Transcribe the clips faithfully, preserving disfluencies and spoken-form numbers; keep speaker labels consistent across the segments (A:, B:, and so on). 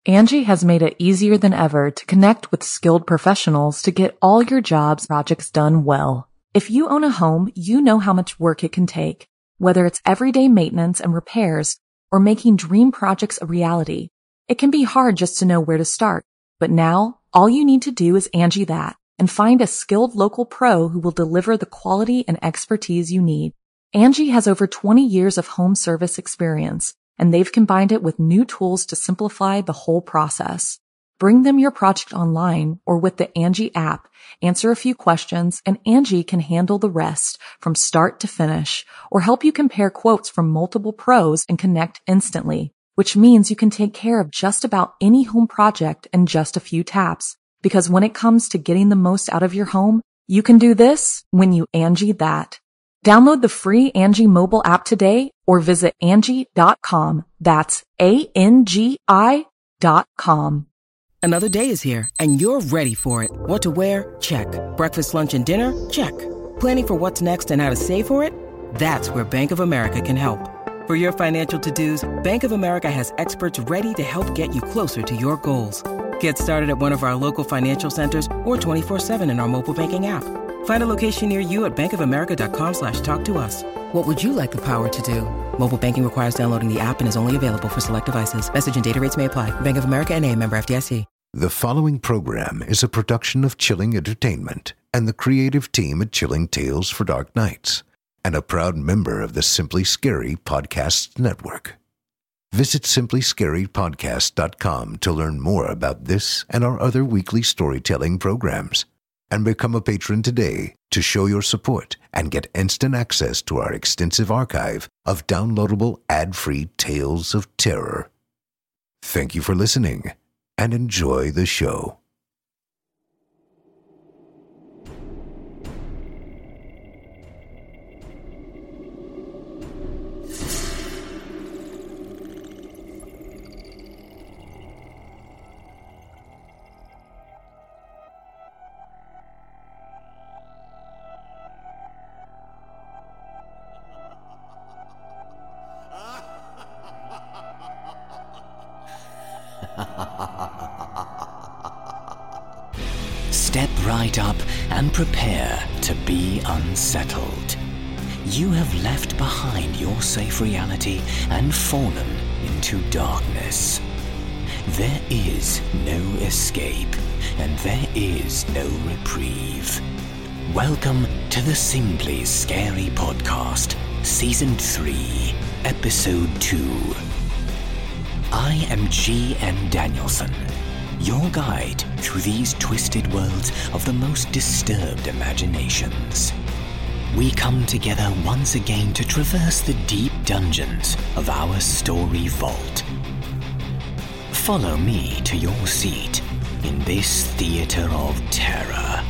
A: Angie has made it easier than ever to connect with skilled professionals to get all your jobs projects done well. If you own a home, you know how much work it can take, whether it's everyday maintenance and repairs or making dream projects a reality. It can be hard just to know where to start, but now all you need to do is Angie that and find a skilled local pro who will deliver the quality and expertise you need. Angie has over twenty years of home service experience, and they've combined it with new tools to simplify the whole process. Bring them your project online or with the Angie app, answer a few questions, and Angie can handle the rest from start to finish, or help you compare quotes from multiple pros and connect instantly, which means you can take care of just about any home project in just a few taps. Because when it comes to getting the most out of your home, you can do this when you Angie that. Download the free Angie mobile app today or visit Angie dot com. That's A N G I dot com.
B: Another day is here and you're ready for it. What to wear? Check. Breakfast, lunch, and dinner? Check. Planning for what's next and how to save for it? That's where Bank of America can help. For your financial to-dos, Bank of America has experts ready to help get you closer to your goals. Get started at one of our local financial centers or twenty-four seven in our mobile banking app. Find a location near you at bankofamerica.com slash talk to us. What would you like the power to do? Mobile banking requires downloading the app and is only available for select devices. Message and data rates may apply. Bank of America N A, member F D I C.
C: The following program is a production of Chilling Entertainment and the creative team at Chilling Tales for Dark Nights, and a proud member of the Simply Scary Podcasts Network. Visit simply scary podcast dot com to learn more about this and our other weekly storytelling programs. And become a patron today to show your support and get instant access to our extensive archive of downloadable ad-free tales of terror. Thank you for listening and enjoy the show.
D: Step right up and prepare to be unsettled. You have left behind your safe reality and fallen into darkness. There is no escape, and there is no reprieve. Welcome to the Simply Scary Podcast, Season three, Episode two. I am G M Danielson, your guide through these twisted worlds of the most disturbed imaginations. We come together once again to traverse the deep dungeons of our story vault. Follow me to your seat in this theater of terror.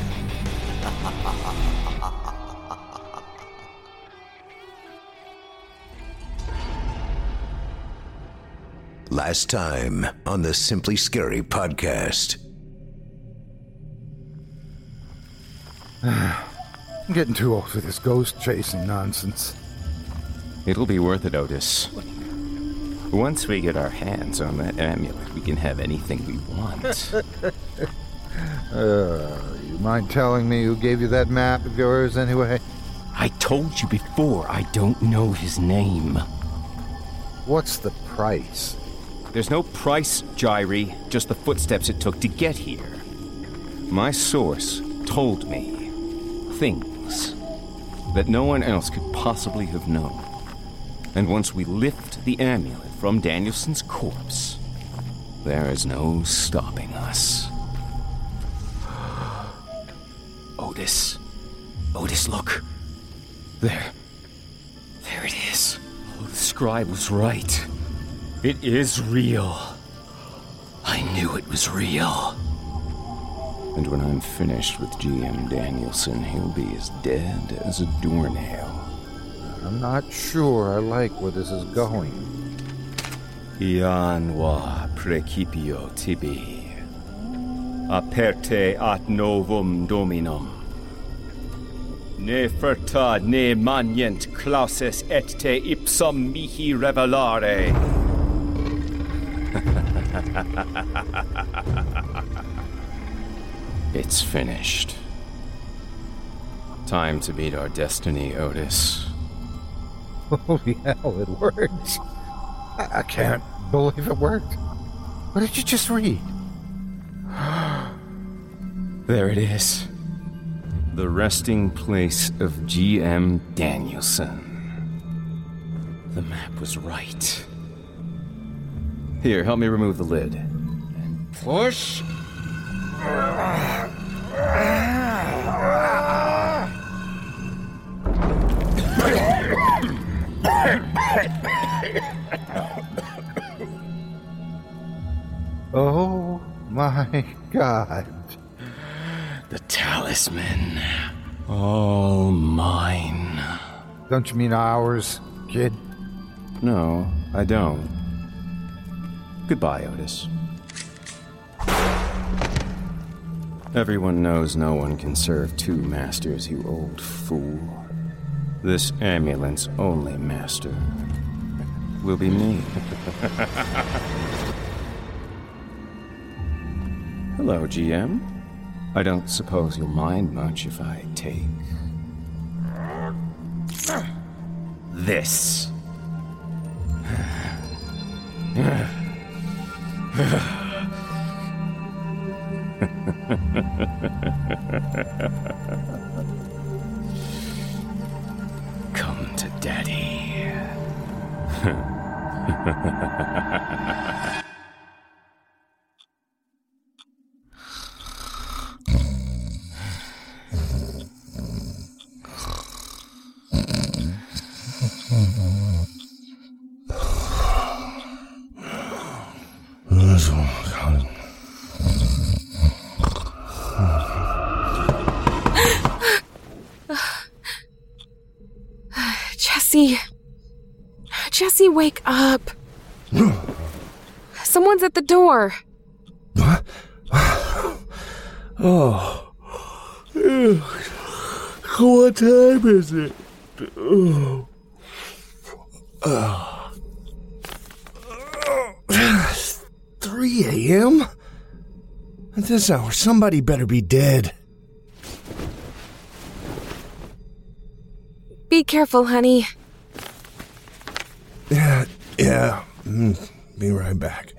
C: Last time on the Simply Scary Podcast.
E: I'm getting too old for this ghost chasing nonsense.
F: It'll be worth it, Otis. Once we get our hands on that amulet, we can have anything we want.
E: uh, you mind telling me who gave you that map of yours anyway?
F: I told you before, I don't know his name.
E: What's the price?
F: There's no price, Jairi, just the footsteps it took to get here. My source told me things that no one else could possibly have known. And once we lift the amulet from Danielson's corpse, there is no stopping us. Otis. Otis, look. There. There it is. Oh, the scribe was right. It is real. I knew it was real. And when I'm finished with G M Danielson, he'll be as dead as a doornail.
E: I'm not sure I like where this is going.
F: Ianwa precipio tibi. Aperte ad novum dominum. Ne ferta ne manient clauses et te ipsum mihi revelare. It's finished. Time to meet our destiny, Otis.
E: Holy hell, it worked. I, I can't believe it worked. What did you just read?
F: There it is. The resting place of G M Danielson. The map was right. Here, help me remove the lid. And push.
E: Oh my God.
F: The talisman. All mine.
E: Don't you mean ours, kid?
F: No, I don't. Goodbye, Otis. Everyone knows no one can serve two masters, you old fool. This ambulance only master will be me. Hello, G M. I don't suppose you'll mind much if I take this. Come to Daddy.
G: Jesse. Jesse, wake up. Someone's at the door.
H: Oh. What time is it? Oh. Uh. three a.m.? At this hour, somebody better be dead.
G: Be careful, honey.
H: Yeah, yeah. Mm, be right back.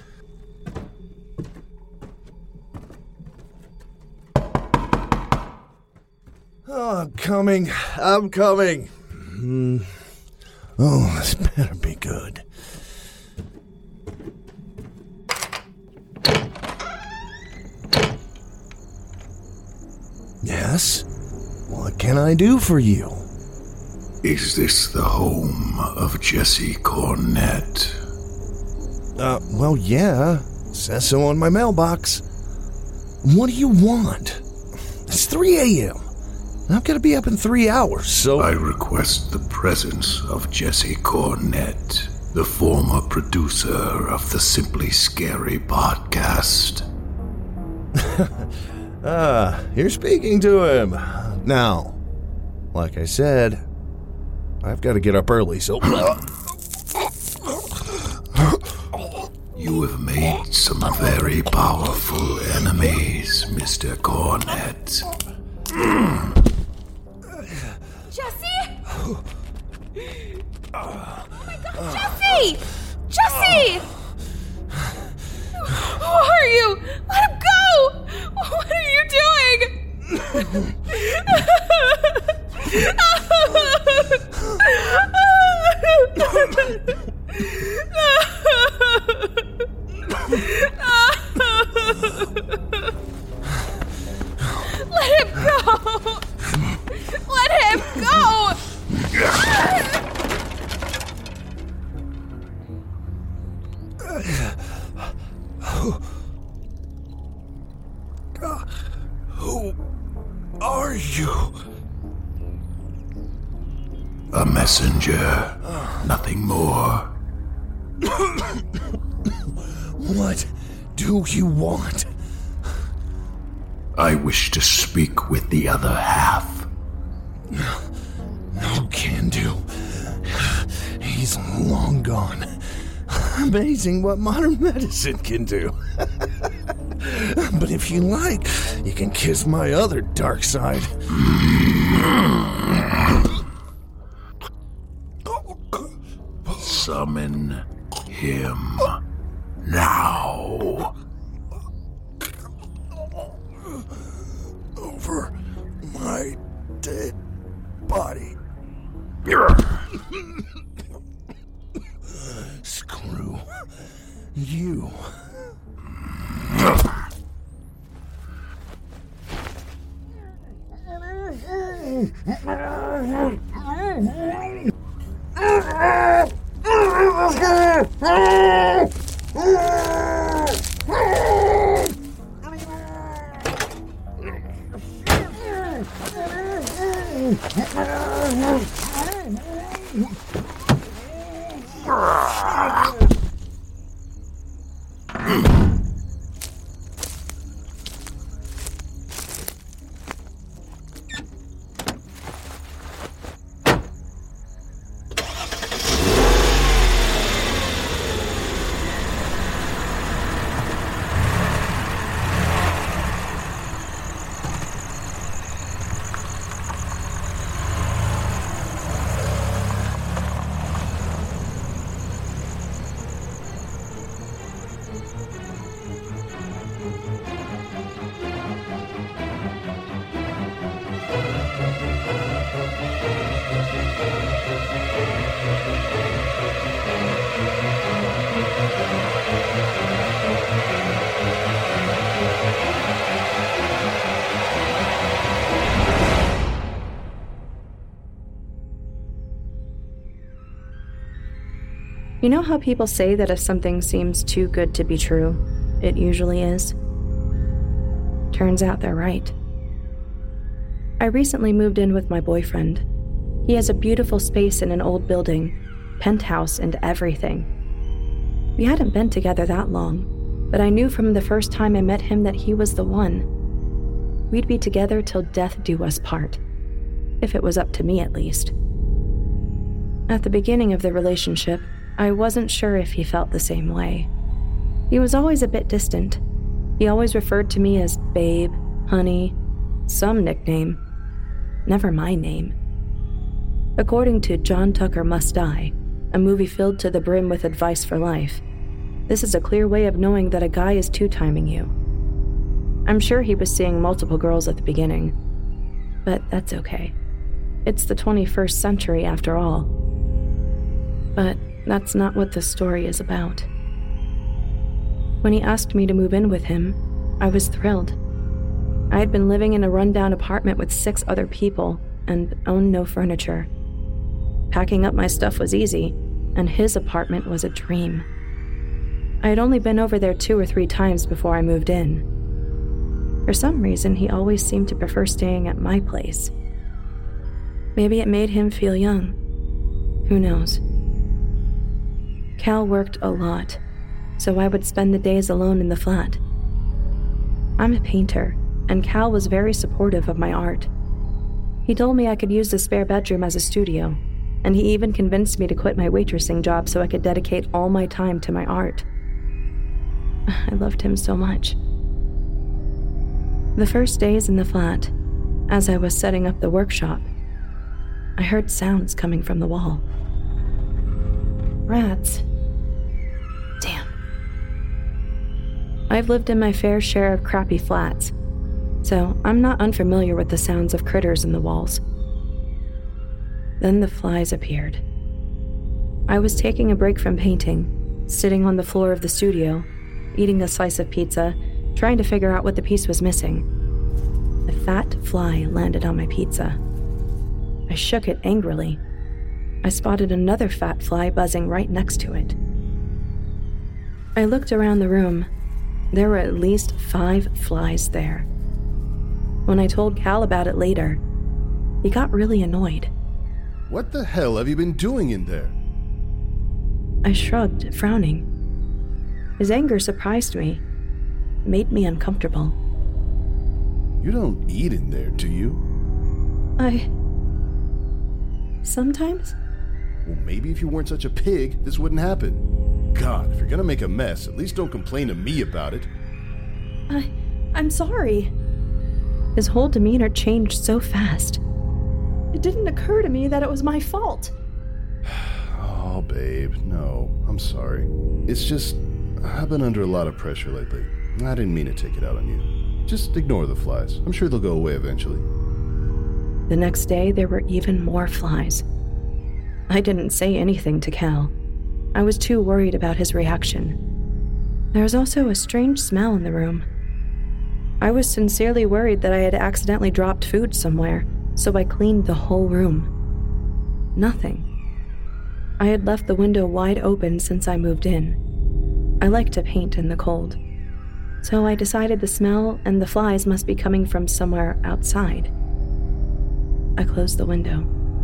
H: Oh, I'm coming. I'm coming. Mm. Oh, this better be good. Yes? What can I do for you?
I: Is this the home of Jesse Cornett?
H: Uh, well, yeah. Says so on my mailbox. What do you want? It's three a.m. I've got to be up in three hours, so...
I: I request the presence of Jesse Cornett, the former producer of the Simply Scary podcast.
H: Ah, you're speaking to him. Now, like I said, I've got to get up early, so...
I: You have made some very powerful enemies, Mister Cornett.
G: Jesse! Oh my God, Jesse! Jesse! Who are you? Let him go! What are you doing? Let him go! Let him go!
H: Who are you?
I: A messenger, nothing more.
H: What do you want?
I: I wish to speak with the other half.
H: No can do. He's long gone. Amazing what modern medicine can do. But if you like, you can kiss my other dark side.
I: Summon him now.
H: Over my dead body. Screw you.
J: You know how people say that if something seems too good to be true, it usually is? Turns out they're right. I recently moved in with my boyfriend. He has a beautiful space in an old building, penthouse and everything. We hadn't been together that long, but I knew from the first time I met him that he was the one. We'd be together till death do us part, if it was up to me at least. At the beginning of the relationship, I wasn't sure if he felt the same way. He was always a bit distant. He always referred to me as babe, honey, some nickname, never my name. According to John Tucker Must Die, a movie filled to the brim with advice for life, this is a clear way of knowing that a guy is two-timing you. I'm sure he was seeing multiple girls at the beginning, but that's okay. It's the twenty-first century after all. But that's not what this story is about. When he asked me to move in with him, I was thrilled. I had been living in a rundown apartment with six other people and owned no furniture. Packing up my stuff was easy, and his apartment was a dream. I had only been over there two or three times before I moved in. For some reason, he always seemed to prefer staying at my place. Maybe it made him feel young. Who knows? Cal worked a lot, so I would spend the days alone in the flat. I'm a painter, and Cal was very supportive of my art. He told me I could use the spare bedroom as a studio, and he even convinced me to quit my waitressing job so I could dedicate all my time to my art. I loved him so much. The first days in the flat, as I was setting up the workshop, I heard sounds coming from the wall. Rats. Damn. I've lived in my fair share of crappy flats, so I'm not unfamiliar with the sounds of critters in the walls. Then the flies appeared. I was taking a break from painting, sitting on the floor of the studio, eating a slice of pizza, trying to figure out what the piece was missing. A fat fly landed on my pizza. I shook it angrily. I spotted another fat fly buzzing right next to it. I looked around the room. There were at least five flies there. When I told Cal about it later, he got really annoyed.
K: What the hell have you been doing in there?
J: I shrugged, frowning. His anger surprised me, made me uncomfortable.
K: You don't eat in there, do you?
J: I... Sometimes?
K: Well, maybe if you weren't such a pig, this wouldn't happen. God, if you're gonna make a mess, at least don't complain to me about it.
J: I... I'm sorry. His whole demeanor changed so fast. It didn't occur to me that it was my fault.
K: Oh, babe, no, I'm sorry. It's just, I've been under a lot of pressure lately. I didn't mean to take it out on you. Just ignore the flies. I'm sure they'll go away eventually.
J: The next day, there were even more flies. I didn't say anything to Cal. I was too worried about his reaction. There was also a strange smell in the room. I was sincerely worried that I had accidentally dropped food somewhere, so I cleaned the whole room. Nothing. I had left the window wide open since I moved in. I like to paint in the cold, so I decided the smell and the flies must be coming from somewhere outside. I closed the window.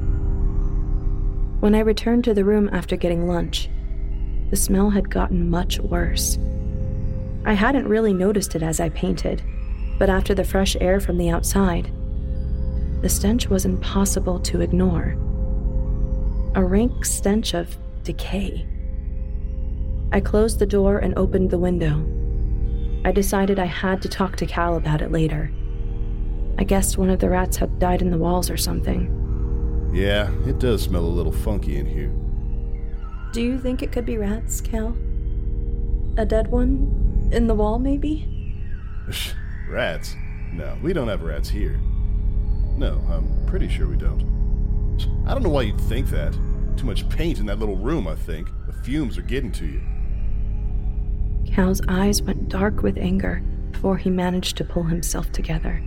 J: When I returned to the room after getting lunch, the smell had gotten much worse. I hadn't really noticed it as I painted, but after the fresh air from the outside, the stench was impossible to ignore. A rank stench of decay. I closed the door and opened the window. I decided I had to talk to Cal about it later. I guessed one of the rats had died in the walls or something.
K: Yeah, it does smell a little funky in here.
J: Do you think it could be rats, Cal? A dead one? In the wall, maybe?
K: Rats? No, we don't have rats here. No, I'm pretty sure we don't. I don't know why you'd think that. Too much paint in that little room, I think. The fumes are getting to you.
J: Cal's eyes went dark with anger before he managed to pull himself together.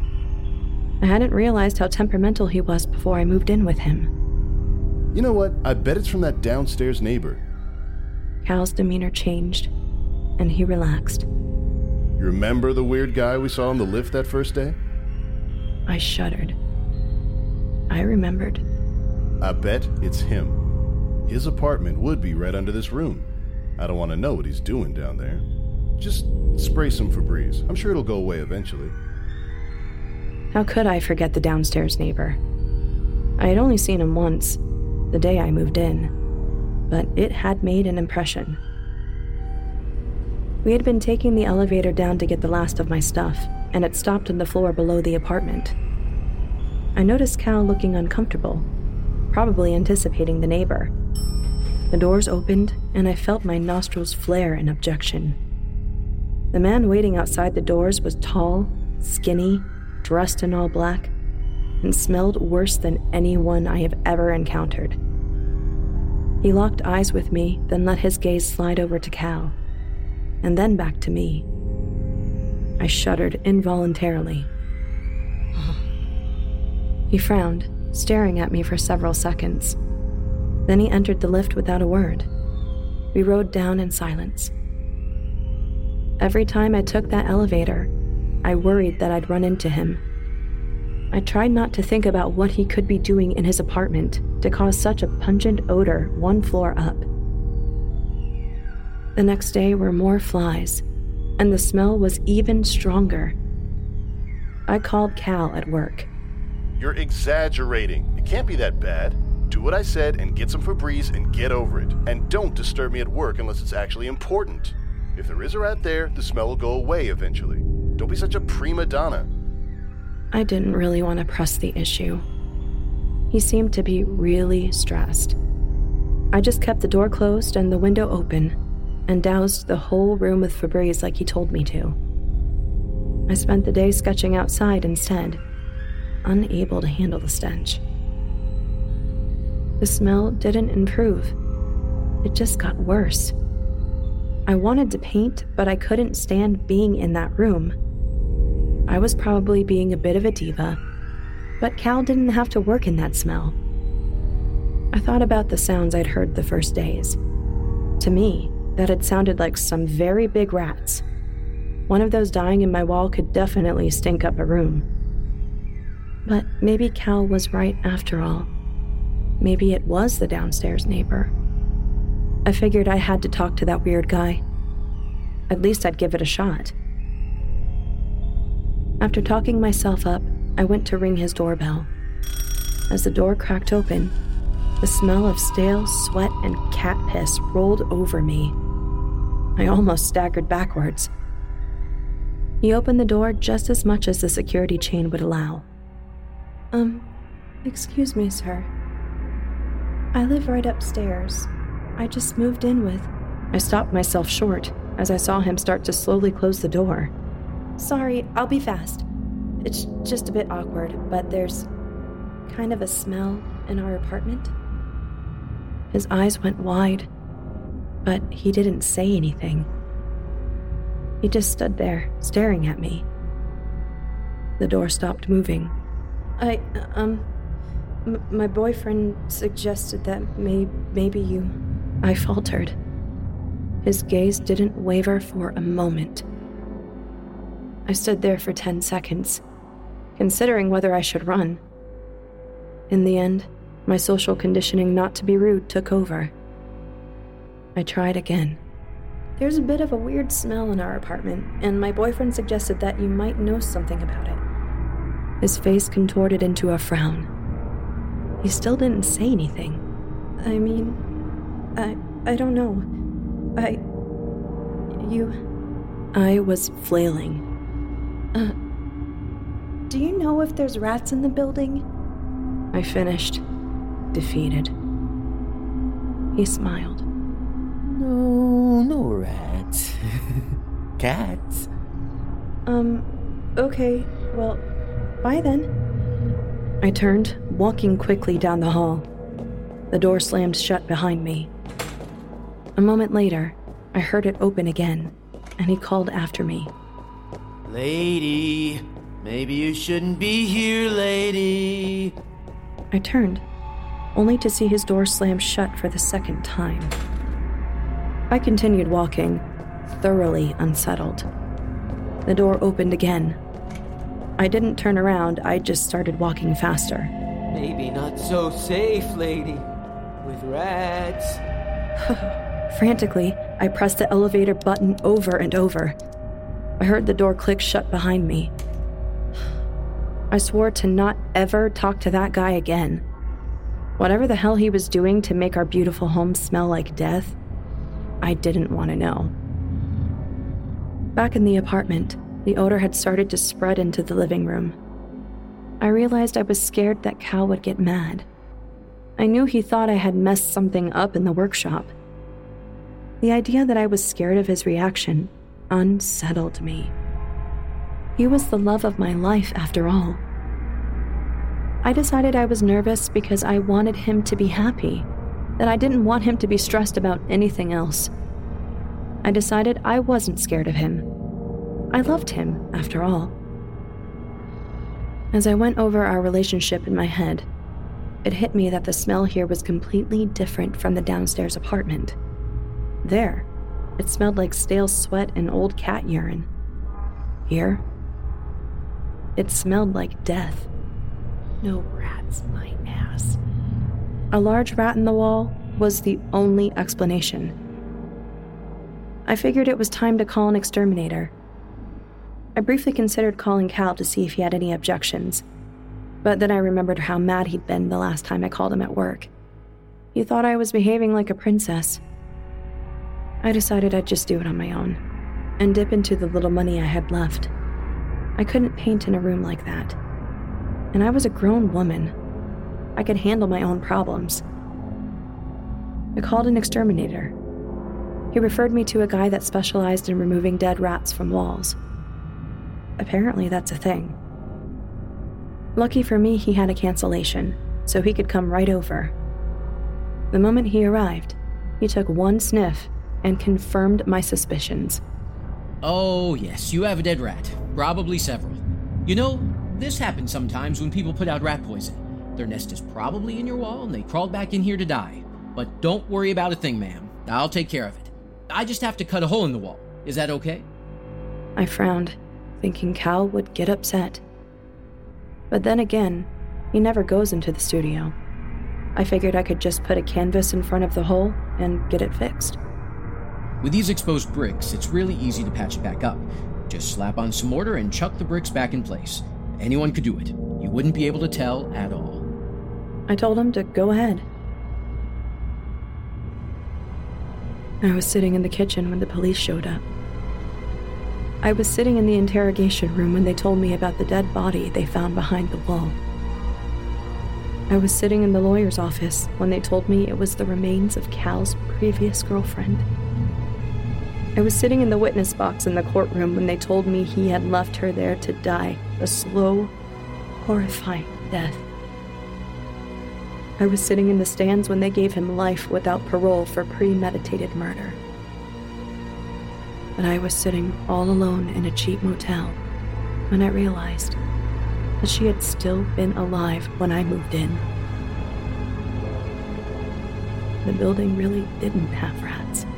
J: I hadn't realized how temperamental he was before I moved in with him.
K: You know what? I bet it's from that downstairs neighbor.
J: Cal's demeanor changed, and he relaxed.
K: You remember the weird guy we saw on the lift that first day?
J: I shuddered. I remembered.
K: I bet it's him. His apartment would be right under this room. I don't want to know what he's doing down there. Just spray some Febreze. I'm sure it'll go away eventually.
J: How could I forget the downstairs neighbor? I had only seen him once, the day I moved in, but it had made an impression. We had been taking the elevator down to get the last of my stuff, and it stopped on the floor below the apartment. I noticed Cal looking uncomfortable, probably anticipating the neighbor. The doors opened, and I felt my nostrils flare in objection. The man waiting outside the doors was tall, skinny, dressed in all black, and smelled worse than anyone I have ever encountered. He locked eyes with me, then let his gaze slide over to Cal, and then back to me. I shuddered involuntarily. He frowned, staring at me for several seconds. Then he entered the lift without a word. We rode down in silence. Every time I took that elevator, I worried that I'd run into him. I tried not to think about what he could be doing in his apartment to cause such a pungent odor one floor up. The next day were more flies, and the smell was even stronger. I called Cal at work.
K: You're exaggerating. It can't be that bad. Do what I said and get some Febreze and get over it. And don't disturb me at work unless it's actually important. If there is a rat there, the smell will go away eventually. Don't be such a prima donna.
J: I didn't really want to press the issue. He seemed to be really stressed. I just kept the door closed and the window open and doused the whole room with Febreze like he told me to. I spent the day sketching outside instead, unable to handle the stench. The smell didn't improve. It just got worse. I wanted to paint, but I couldn't stand being in that room. I was probably being a bit of a diva, but Cal didn't have to work in that smell. I thought about the sounds I'd heard the first days. To me, that had sounded like some very big rats. One of those dying in my wall could definitely stink up a room. But maybe Cal was right after all. Maybe it was the downstairs neighbor. I figured I had to talk to that weird guy. At least I'd give it a shot. After talking myself up, I went to ring his doorbell. As the door cracked open, The smell of stale sweat and cat piss rolled over me. I almost staggered backwards. He opened the door just as much as the security chain would allow. Um, excuse me, sir. I live right upstairs. I just moved in with... I stopped myself short as I saw him start to slowly close the door. Sorry, I'll be fast. It's just a bit awkward, but there's kind of a smell in our apartment. His eyes went wide, but he didn't say anything. He just stood there, staring at me. The door stopped moving. I, um, m- my boyfriend suggested that may- maybe you... I faltered. His gaze didn't waver for a moment. I stood there for ten seconds, considering whether I should run. In the end, my social conditioning not to be rude took over. I tried again. There's a bit of a weird smell in our apartment, and my boyfriend suggested that you might know something about it. His face contorted into a frown. He still didn't say anything. I mean, I I don't know. I... You... I was flailing. Uh, do you know if there's rats in the building? I finished, defeated. He smiled.
L: No, no rats. Cats.
J: Um, okay, well, bye then. I turned, walking quickly down the hall. The door slammed shut behind me. A moment later, I heard it open again, and he called after me.
L: Lady, maybe you shouldn't be here, lady.
J: I turned, only to see his door slam shut for the second time. I continued walking, thoroughly unsettled. The door opened again. I didn't turn around, I just started walking faster.
L: Maybe not so safe, lady, with rats.
J: Frantically, I pressed the elevator button over and over. I heard the door click shut behind me. I swore to not ever talk to that guy again. Whatever the hell he was doing to make our beautiful home smell like death, I didn't want to know. Back in the apartment, the odor had started to spread into the living room. I realized I was scared that Cal would get mad. I knew he thought I had messed something up in the workshop. The idea that I was scared of his reaction unsettled me. He was the love of my life, after all. I decided I was nervous because I wanted him to be happy, that I didn't want him to be stressed about anything else. I decided I wasn't scared of him. I loved him, after all. As I went over our relationship in my head, it hit me that the smell here was completely different from the downstairs apartment. There, it smelled like stale sweat and old cat urine. Here, it smelled like death. No rats, my ass. A large rat in the wall was the only explanation. I figured it was time to call an exterminator. I briefly considered calling Cal to see if he had any objections, but then I remembered how mad he'd been the last time I called him at work. He thought I was behaving like a princess. I decided I'd just do it on my own, and dip into the little money I had left. I couldn't paint in a room like that. And I was a grown woman. I could handle my own problems. I called an exterminator. He referred me to a guy that specialized in removing dead rats from walls. Apparently that's a thing. Lucky for me, he had a cancellation, so he could come right over. The moment he arrived, he took one sniff and confirmed my suspicions.
M: Oh, yes, you have a dead rat. Probably several. You know, this happens sometimes when people put out rat poison. Their nest is probably in your wall and they crawled back in here to die. But don't worry about a thing, ma'am. I'll take care of it. I just have to cut a hole in the wall. Is that okay?
J: I frowned, thinking Cal would get upset. But then again, he never goes into the studio. I figured I could just put a canvas in front of the hole and get it fixed.
M: With these exposed bricks, it's really easy to patch it back up. Just slap on some mortar and chuck the bricks back in place. Anyone could do it. You wouldn't be able to tell at all.
J: I told him to go ahead. I was sitting in the kitchen when the police showed up. I was sitting in the interrogation room when they told me about the dead body they found behind the wall. I was sitting in the lawyer's office when they told me it was the remains of Cal's previous girlfriend. I was sitting in the witness box in the courtroom when they told me he had left her there to die a slow, horrifying death. I was sitting in the stands when they gave him life without parole for premeditated murder. But I was sitting all alone in a cheap motel when I realized that she had still been alive when I moved in. The building really didn't have rats.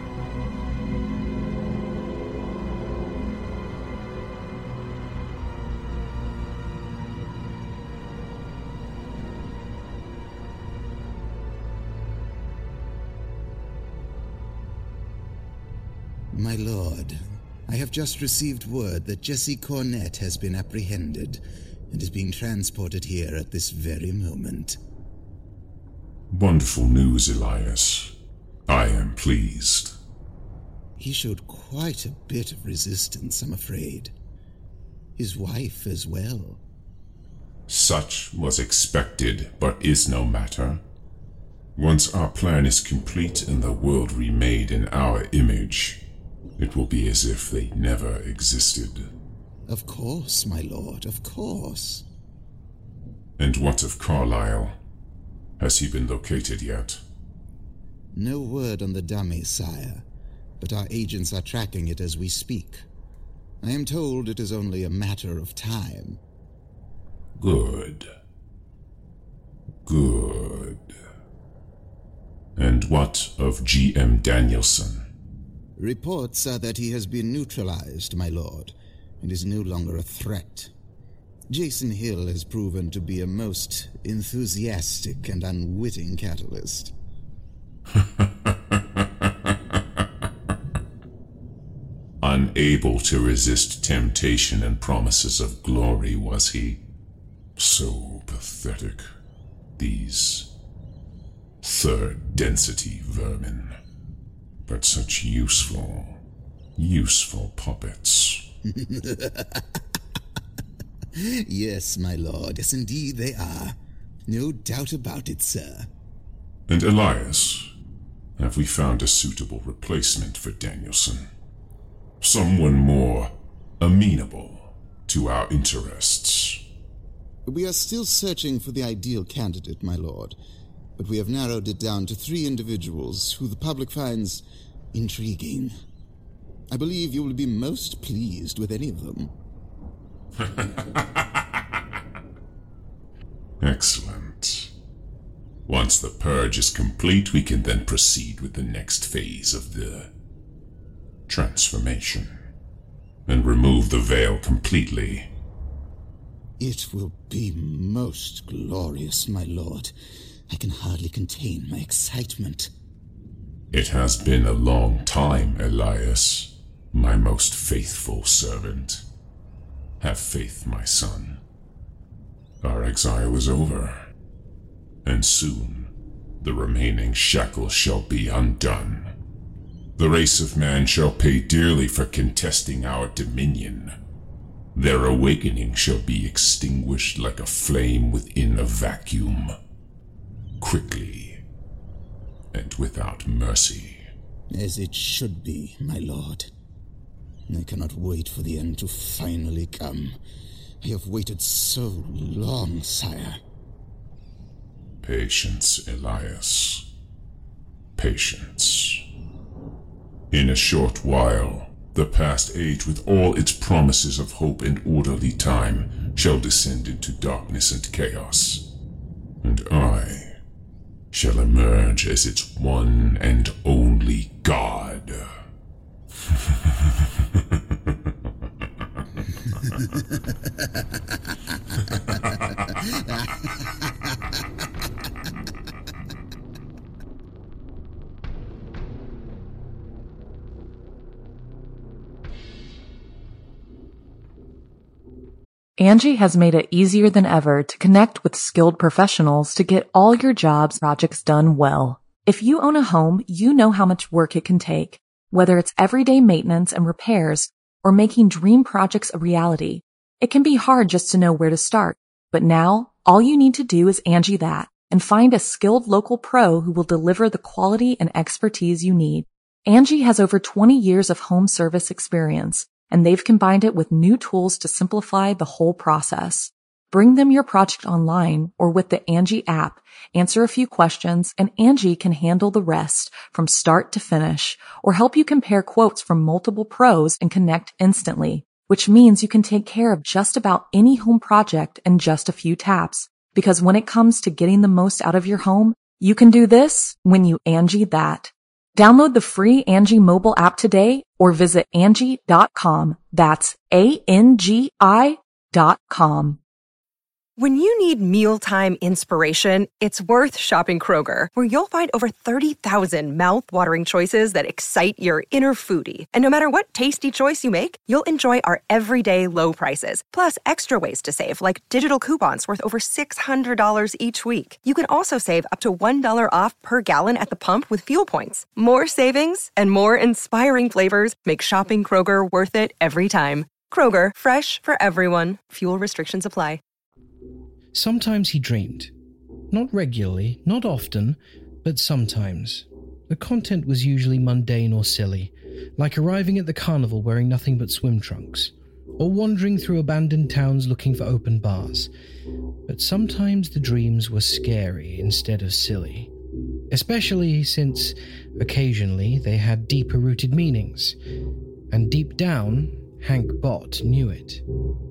N: My lord, I have just received word that Jesse Cornett has been apprehended and is being transported here at this very moment.
O: Wonderful news, Elias. I am pleased.
N: He showed quite a bit of resistance, I'm afraid. His wife as well.
O: Such was expected, but is no matter. Once our plan is complete and the world remade in our image, it will be as if they never existed.
N: Of course, my lord, of course.
O: And what of Carlyle? Has he been located yet?
N: No word on the dummy, sire, but our agents are tracking it as we speak. I am told it is only a matter of time.
O: Good. Good. And what of G M Danielson?
N: Reports are that he has been neutralized, my lord, and is no longer a threat. Jason Hill has proven to be a most enthusiastic and unwitting catalyst.
O: Unable to resist temptation and promises of glory, was he? So pathetic. These third-density vermin. But such useful, useful puppets.
N: Yes, my lord. Yes, indeed they are. No doubt about it, sir.
O: And Elias, have we found a suitable replacement for Danielson? Someone more amenable to our interests?
N: We are still searching for the ideal candidate, my lord, but we have narrowed it down to three individuals who the public finds intriguing. I believe you will be most pleased with any of them.
O: Excellent. Once the purge is complete, we can then proceed with the next phase of the transformation and remove the veil completely.
N: It will be most glorious, my lord. I can hardly contain my excitement.
O: It has been a long time, Elias, my most faithful servant. Have faith, my son. Our exile is over, and soon the remaining shackles shall be undone. The race of man shall pay dearly for contesting our dominion. Their awakening shall be extinguished like a flame within a vacuum. Quickly, and without mercy.
N: As it should be, my lord. I cannot wait for the end to finally come. I have waited so long, sire.
O: Patience, Elias. Patience. In a short while, the past age with all its promises of hope and orderly time shall descend into darkness and chaos. And I shall emerge as its one and only God.
A: Angie has made it easier than ever to connect with skilled professionals to get all your jobs projects done well. If you own a home, you know how much work it can take, whether it's everyday maintenance and repairs or making dream projects a reality. It can be hard just to know where to start, but now all you need to do is Angie that and find a skilled local pro who will deliver the quality and expertise you need. Angie has over twenty years of home service experience, and they've combined it with new tools to simplify the whole process. Bring them your project online or with the Angie app, answer a few questions, and Angie can handle the rest from start to finish or help you compare quotes from multiple pros and connect instantly, which means you can take care of just about any home project in just a few taps. Because when it comes to getting the most out of your home, you can do this when you Angie that. Download the free Angie mobile app today or visit Angie dot com. That's A N G I dot com.
P: When you need mealtime inspiration, it's worth shopping Kroger, where you'll find over thirty thousand mouth-watering choices that excite your inner foodie. And no matter what tasty choice you make, you'll enjoy our everyday low prices, plus extra ways to save, like digital coupons worth over six hundred dollars each week. You can also save up to one dollar off per gallon at the pump with fuel points. More savings and more inspiring flavors make shopping Kroger worth it every time. Kroger, fresh for everyone. Fuel restrictions apply.
Q: Sometimes he dreamed. Not regularly, not often, but sometimes. The content was usually mundane or silly, like arriving at the carnival wearing nothing but swim trunks, or wandering through abandoned towns looking for open bars. But sometimes the dreams were scary instead of silly, especially since, occasionally, they had deeper-rooted meanings, and deep down, Hank Bott knew it.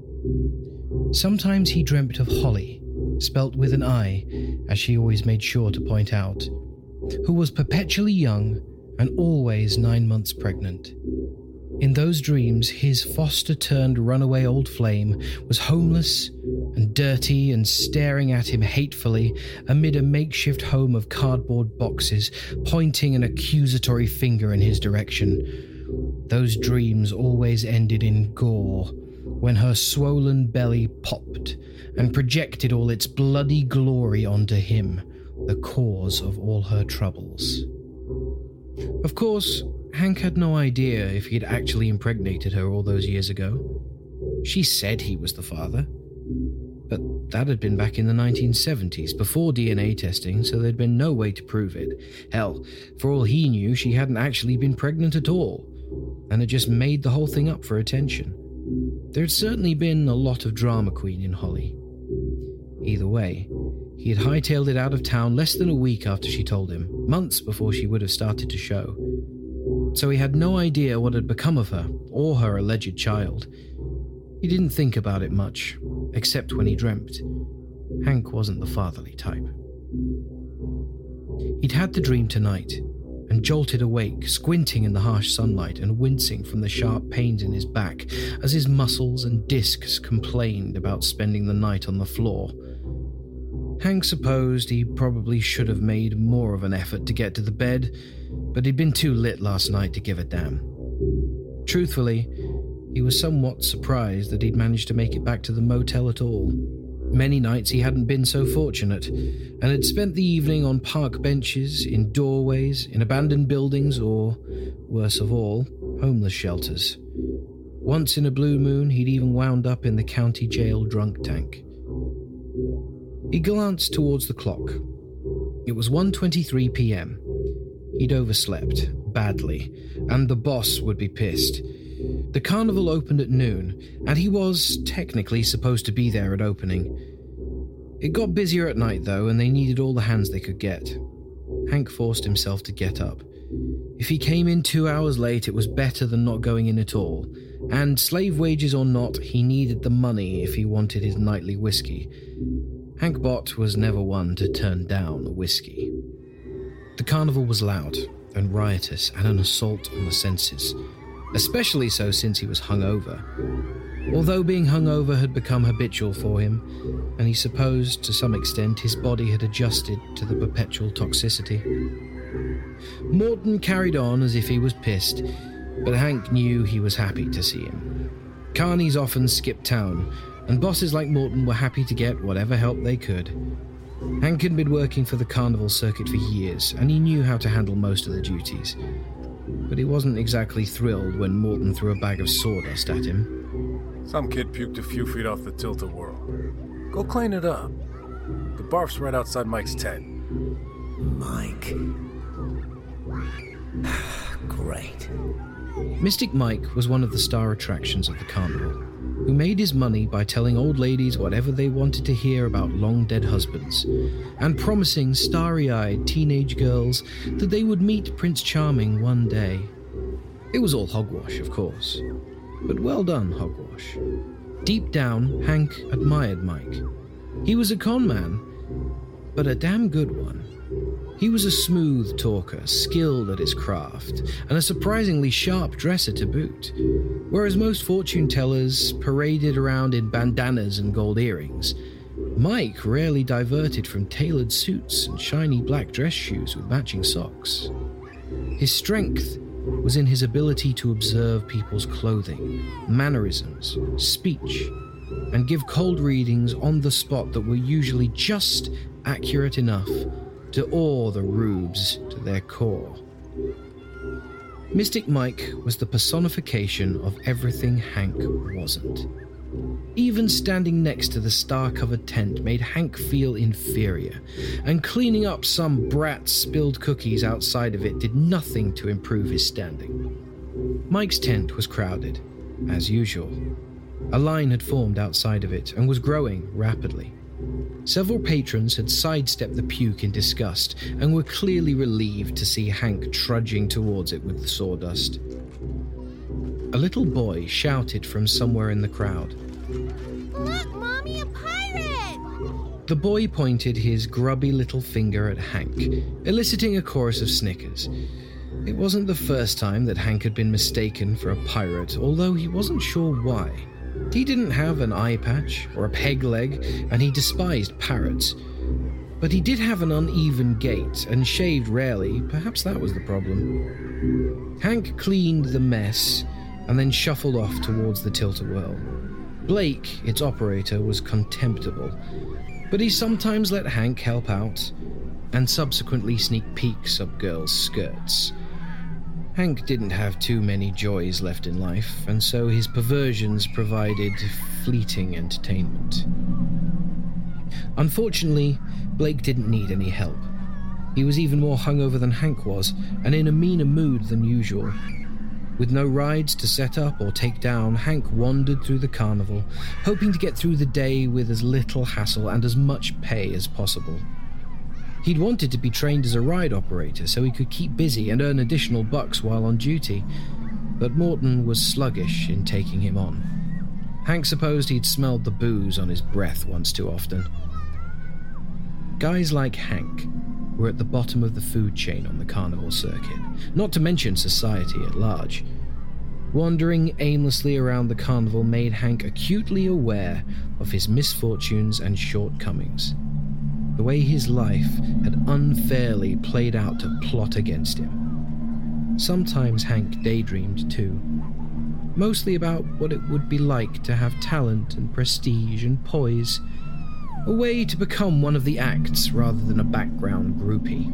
Q: Sometimes he dreamt of Holly, spelt with an I, as she always made sure to point out, who was perpetually young and always nine months pregnant. In those dreams, his foster-turned-runaway old flame was homeless and dirty and staring at him hatefully amid a makeshift home of cardboard boxes, pointing an accusatory finger in his direction. Those dreams always ended in gore, when her swollen belly popped and projected all its bloody glory onto him, the cause of all her troubles. Of course, Hank had no idea if he had actually impregnated her all those years ago. She said he was the father, but that had been back in the nineteen seventies, before D N A testing, so there'd been no way to prove it. Hell, for all he knew, she hadn't actually been pregnant at all, and had just made the whole thing up for attention. There'd certainly been a lot of drama queen in Holly. Either way, he had hightailed it out of town less than a week after she told him, months before she would have started to show. So he had no idea what had become of her, or her alleged child. He didn't think about it much, except when he dreamt. Hank wasn't the fatherly type. He'd had the dream tonight, and jolted awake, squinting in the harsh sunlight and wincing from the sharp pains in his back as his muscles and discs complained about spending the night on the floor. Hank supposed he probably should have made more of an effort to get to the bed, but he'd been too lit last night to give a damn. Truthfully, he was somewhat surprised that he'd managed to make it back to the motel at all. Many nights he hadn't been so fortunate, and had spent the evening on park benches, in doorways, in abandoned buildings, or, worse of all, homeless shelters. Once in a blue moon, he'd even wound up in the county jail drunk tank. He glanced towards the clock. It was one twenty-three p.m. He'd overslept, badly, and the boss would be pissed. The carnival opened at noon, and he was technically supposed to be there at opening. It got busier at night, though, and they needed all the hands they could get. Hank forced himself to get up. If he came in two hours late, it was better than not going in at all, and slave wages or not, he needed the money if he wanted his nightly whiskey. Hank Bott was never one to turn down a whiskey. The carnival was loud and riotous and an assault on the senses. Especially so since he was hungover. Although being hungover had become habitual for him, and he supposed to some extent his body had adjusted to the perpetual toxicity. Morton carried on as if he was pissed, but Hank knew he was happy to see him. Carnies often skipped town, and bosses like Morton were happy to get whatever help they could. Hank had been working for the carnival circuit for years, and he knew how to handle most of the duties. But he wasn't exactly thrilled when Morton threw a bag of sawdust at him.
R: Some kid puked a few feet off the tilt-a-whirl. Go clean it up. The barf's right outside Mike's tent.
S: Mike. Great.
Q: Mystic Mike was one of the star attractions of the carnival, who made his money by telling old ladies whatever they wanted to hear about long-dead husbands, and promising starry-eyed teenage girls that they would meet Prince Charming one day. It was all hogwash, of course, but well done hogwash. Deep down, Hank admired Mike. He was a con man, but a damn good one. He was a smooth talker, skilled at his craft, and a surprisingly sharp dresser to boot. Whereas most fortune tellers paraded around in bandanas and gold earrings, Mike rarely diverted from tailored suits and shiny black dress shoes with matching socks. His strength was in his ability to observe people's clothing, mannerisms, speech, and give cold readings on the spot that were usually just accurate enough to awe the rubes to their core. Mystic Mike was the personification of everything Hank wasn't. Even standing next to the star-covered tent made Hank feel inferior, and cleaning up some brat's spilled cookies outside of it did nothing to improve his standing. Mike's tent was crowded, as usual. A line had formed outside of it and was growing rapidly. Several patrons had sidestepped the puke in disgust and were clearly relieved to see Hank trudging towards it with the sawdust. A little boy shouted from somewhere in the crowd.
G: Look, Mommy, a pirate!
Q: The boy pointed his grubby little finger at Hank, eliciting a chorus of snickers. It wasn't the first time that Hank had been mistaken for a pirate, although he wasn't sure why. He didn't have an eye patch or a peg leg, and he despised parrots. But he did have an uneven gait and shaved rarely. Perhaps that was the problem. Hank cleaned the mess and then shuffled off towards the tilt-a-whirl. Blake, its operator, was contemptible, but he sometimes let Hank help out and subsequently sneak peeks up girls' skirts. Hank didn't have too many joys left in life, and so his perversions provided fleeting entertainment. Unfortunately, Blake didn't need any help. He was even more hungover than Hank was, and in a meaner mood than usual. With no rides to set up or take down, Hank wandered through the carnival, hoping to get through the day with as little hassle and as much pay as possible. He'd wanted to be trained as a ride operator so he could keep busy and earn additional bucks while on duty, but Morton was sluggish in taking him on. Hank supposed he'd smelled the booze on his breath once too often. Guys like Hank were at the bottom of the food chain on the carnival circuit, not to mention society at large. Wandering aimlessly around the carnival made Hank acutely aware of his misfortunes and shortcomings. The way his life had unfairly played out to plot against him. Sometimes Hank daydreamed too, mostly about what it would be like to have talent and prestige and poise, a way to become one of the acts rather than a background groupie.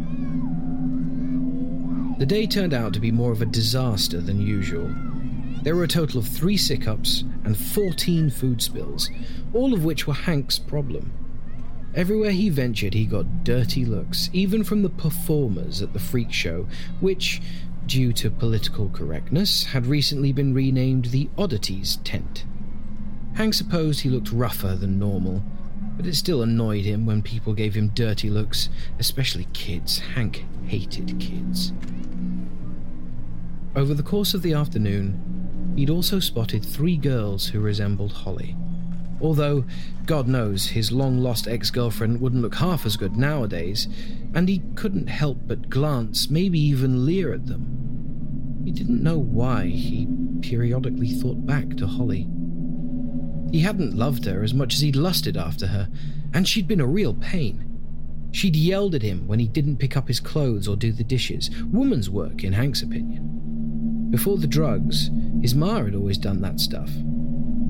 Q: The day turned out to be more of a disaster than usual. There were a total of three sick-ups and fourteen food spills, all of which were Hank's problem. Everywhere he ventured, he got dirty looks, even from the performers at the freak show, which, due to political correctness, had recently been renamed the Oddities Tent. Hank supposed he looked rougher than normal, but it still annoyed him when people gave him dirty looks, especially kids. Hank hated kids. Over the course of the afternoon, he'd also spotted three girls who resembled Holly. Although, God knows, his long-lost ex-girlfriend wouldn't look half as good nowadays, and he couldn't help but glance, maybe even leer at them. He didn't know why he periodically thought back to Holly. He hadn't loved her as much as he'd lusted after her, and she'd been a real pain. She'd yelled at him when he didn't pick up his clothes or do the dishes, woman's work in Hank's opinion. Before the drugs, his ma had always done that stuff.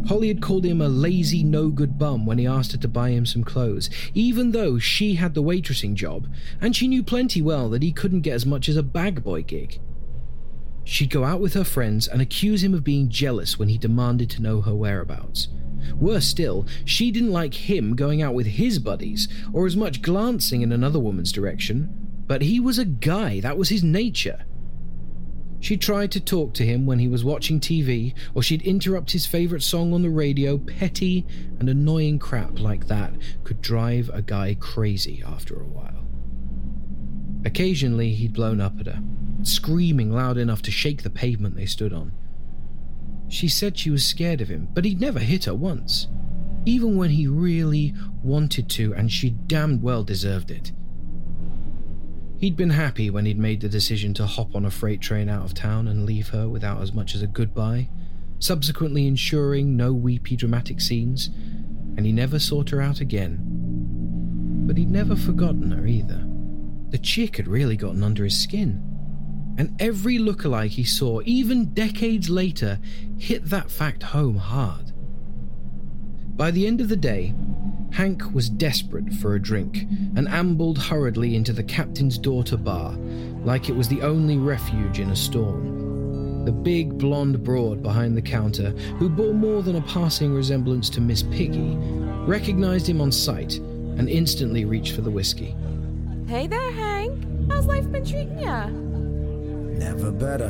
Q: Holly had called him a lazy, no-good bum when he asked her to buy him some clothes, even though she had the waitressing job, and she knew plenty well that he couldn't get as much as a bag boy gig. She'd go out with her friends and accuse him of being jealous when he demanded to know her whereabouts. Worse still, she didn't like him going out with his buddies, or as much glancing in another woman's direction, but he was a guy, that was his nature. She tried to talk to him when he was watching T V, or she'd interrupt his favourite song on the radio. Petty and annoying crap like that could drive a guy crazy after a while. Occasionally he'd blown up at her, screaming loud enough to shake the pavement they stood on. She said she was scared of him, but he'd never hit her once, even when he really wanted to, and she damned well deserved it. He'd been happy when he'd made the decision to hop on a freight train out of town and leave her without as much as a goodbye, subsequently ensuring no weepy dramatic scenes, and he never sought her out again. But he'd never forgotten her either. The chick had really gotten under his skin, and every lookalike he saw, even decades later, hit that fact home hard. By the end of the day, Hank was desperate for a drink and ambled hurriedly into the Captain's Daughter bar, like it was the only refuge in a storm. The big blonde broad behind the counter, who bore more than a passing resemblance to Miss Piggy, recognized him on sight and instantly reached for the whiskey.
G: Hey there, Hank. How's life been treating ya?
S: Never better.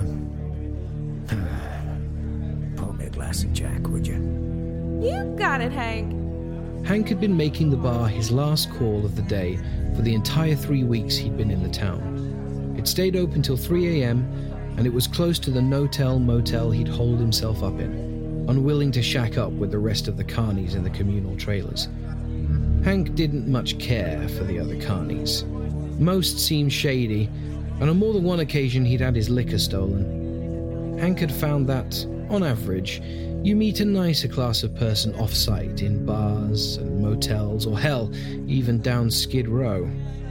S: Pour me a glass of Jack, would you?
G: You got it, Hank.
Q: Hank had been making the bar his last call of the day for the entire three weeks he'd been in the town. It stayed open till three a.m., and it was close to the no-tell motel he'd holed himself up in, unwilling to shack up with the rest of the carnies in the communal trailers. Hank didn't much care for the other carnies. Most seemed shady, and on more than one occasion he'd had his liquor stolen. Hank had found that, on average, you meet a nicer class of person off-site in bars and motels, or hell, even down Skid Row.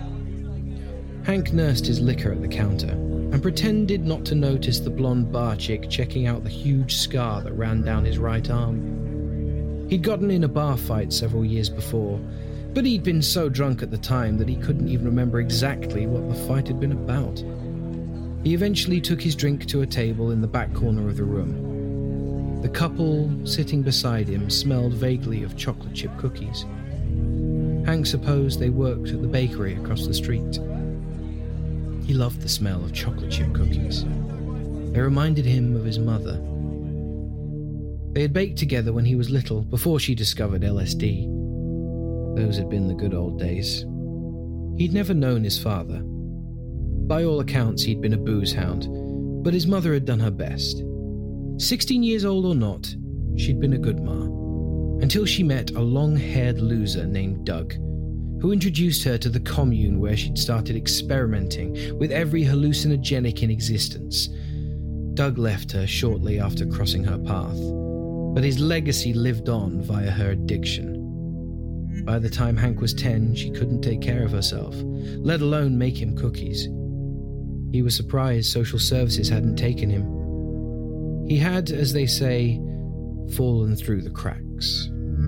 Q: Hank nursed his liquor at the counter and pretended not to notice the blonde bar chick checking out the huge scar that ran down his right arm. He'd gotten in a bar fight several years before, but he'd been so drunk at the time that he couldn't even remember exactly what the fight had been about. He eventually took his drink to a table in the back corner of the room. The couple sitting beside him smelled vaguely of chocolate chip cookies. Hank supposed they worked at the bakery across the street. He loved the smell of chocolate chip cookies. They reminded him of his mother. They had baked together when he was little, before she discovered L S D. Those had been the good old days. He'd never known his father. By all accounts, he'd been a booze hound, but his mother had done her best. Sixteen years old or not, she'd been a good ma, until she met a long-haired loser named Doug, who introduced her to the commune where she'd started experimenting with every hallucinogenic in existence. Doug left her shortly after crossing her path, but his legacy lived on via her addiction. By the time Hank was ten, she couldn't take care of herself, let alone make him cookies. He was surprised social services hadn't taken him. He had, as they say, fallen through the cracks.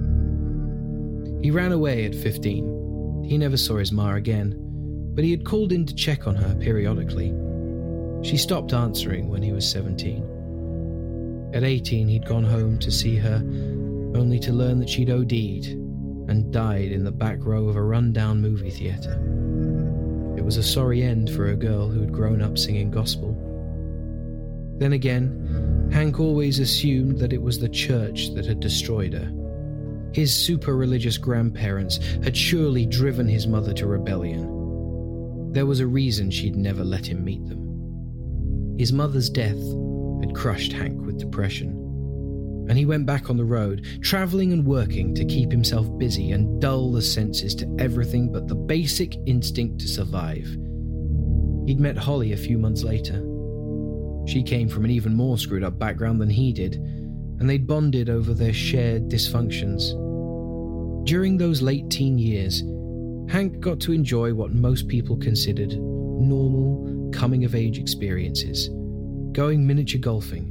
Q: He ran away at fifteen. He never saw his ma again, but he had called in to check on her periodically. She stopped answering when he was seventeen. At eighteen, he'd gone home to see her, only to learn that she'd O D'd and died in the back row of a run-down movie theater. It was a sorry end for a girl who'd grown up singing gospel. Then again, Hank always assumed that it was the church that had destroyed her. His super-religious grandparents had surely driven his mother to rebellion. There was a reason she'd never let him meet them. His mother's death had crushed Hank with depression, and he went back on the road, traveling and working to keep himself busy and dull the senses to everything but the basic instinct to survive. He'd met Holly a few months later. She came from an even more screwed up background than he did, and they'd bonded over their shared dysfunctions. During those late teen years, Hank got to enjoy what most people considered normal coming-of-age experiences, going miniature golfing,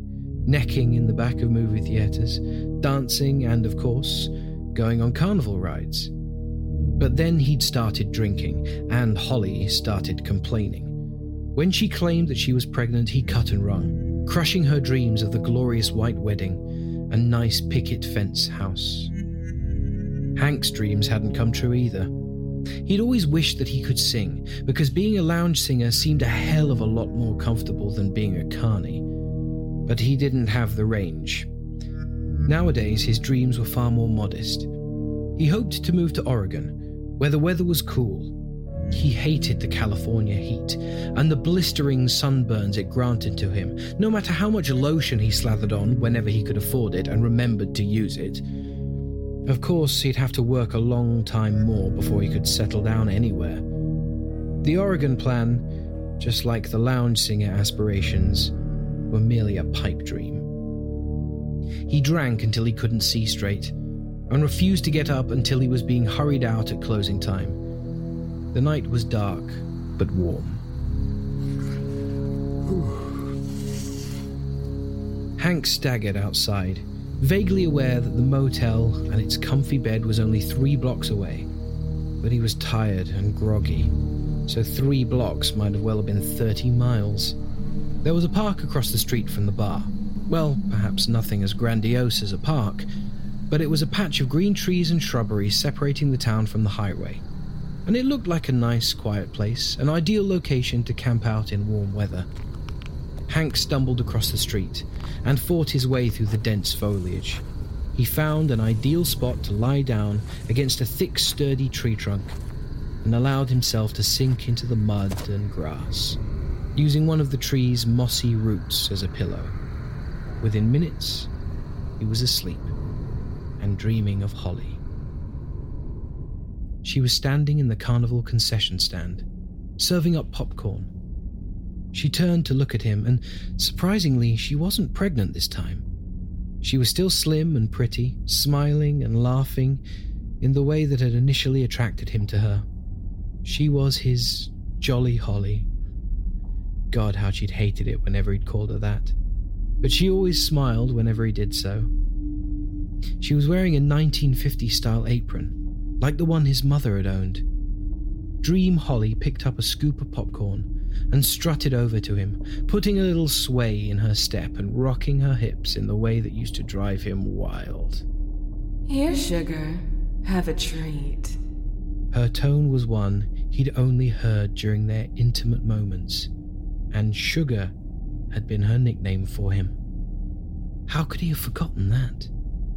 Q: necking in the back of movie theatres, dancing and, of course, going on carnival rides. But then he'd started drinking, and Holly started complaining. When she claimed that she was pregnant, he cut and run, crushing her dreams of the glorious white wedding and nice picket fence house. Hank's dreams hadn't come true either. He'd always wished that he could sing, because being a lounge singer seemed a hell of a lot more comfortable than being a carny. But he didn't have the range. Nowadays, his dreams were far more modest. He hoped to move to Oregon, where the weather was cool. He hated the California heat and the blistering sunburns it granted to him, no matter how much lotion he slathered on whenever he could afford it and remembered to use it. Of course, he'd have to work a long time more before he could settle down anywhere. The Oregon plan, just like the lounge singer aspirations, were merely a pipe dream. He drank until he couldn't see straight, and refused to get up until he was being hurried out at closing time. The night was dark, but warm. Hank staggered outside, vaguely aware that the motel and its comfy bed was only three blocks away. But he was tired and groggy, so three blocks might have well have been thirty miles. There was a park across the street from the bar. Well, perhaps nothing as grandiose as a park, but it was a patch of green trees and shrubbery separating the town from the highway. And it looked like a nice, quiet place, an ideal location to camp out in warm weather. Hank stumbled across the street and fought his way through the dense foliage. He found an ideal spot to lie down against a thick, sturdy tree trunk and allowed himself to sink into the mud and grass, using one of the tree's mossy roots as a pillow. Within minutes, he was asleep and dreaming of Holly. She was standing in the carnival concession stand, serving up popcorn. She turned to look at him, and surprisingly, she wasn't pregnant this time. She was still slim and pretty, smiling and laughing in the way that had initially attracted him to her. She was his jolly Holly. God, how she'd hated it whenever he'd called her that. But she always smiled whenever he did so. She was wearing a nineteen fifties-style apron, like the one his mother had owned. Dream Holly picked up a scoop of popcorn and strutted over to him, putting a little sway in her step and rocking her hips in the way that used to drive him wild.
G: Here, sugar. Have a treat.
Q: Her tone was one he'd only heard during their intimate moments, and Sugar had been her nickname for him. How could he have forgotten that?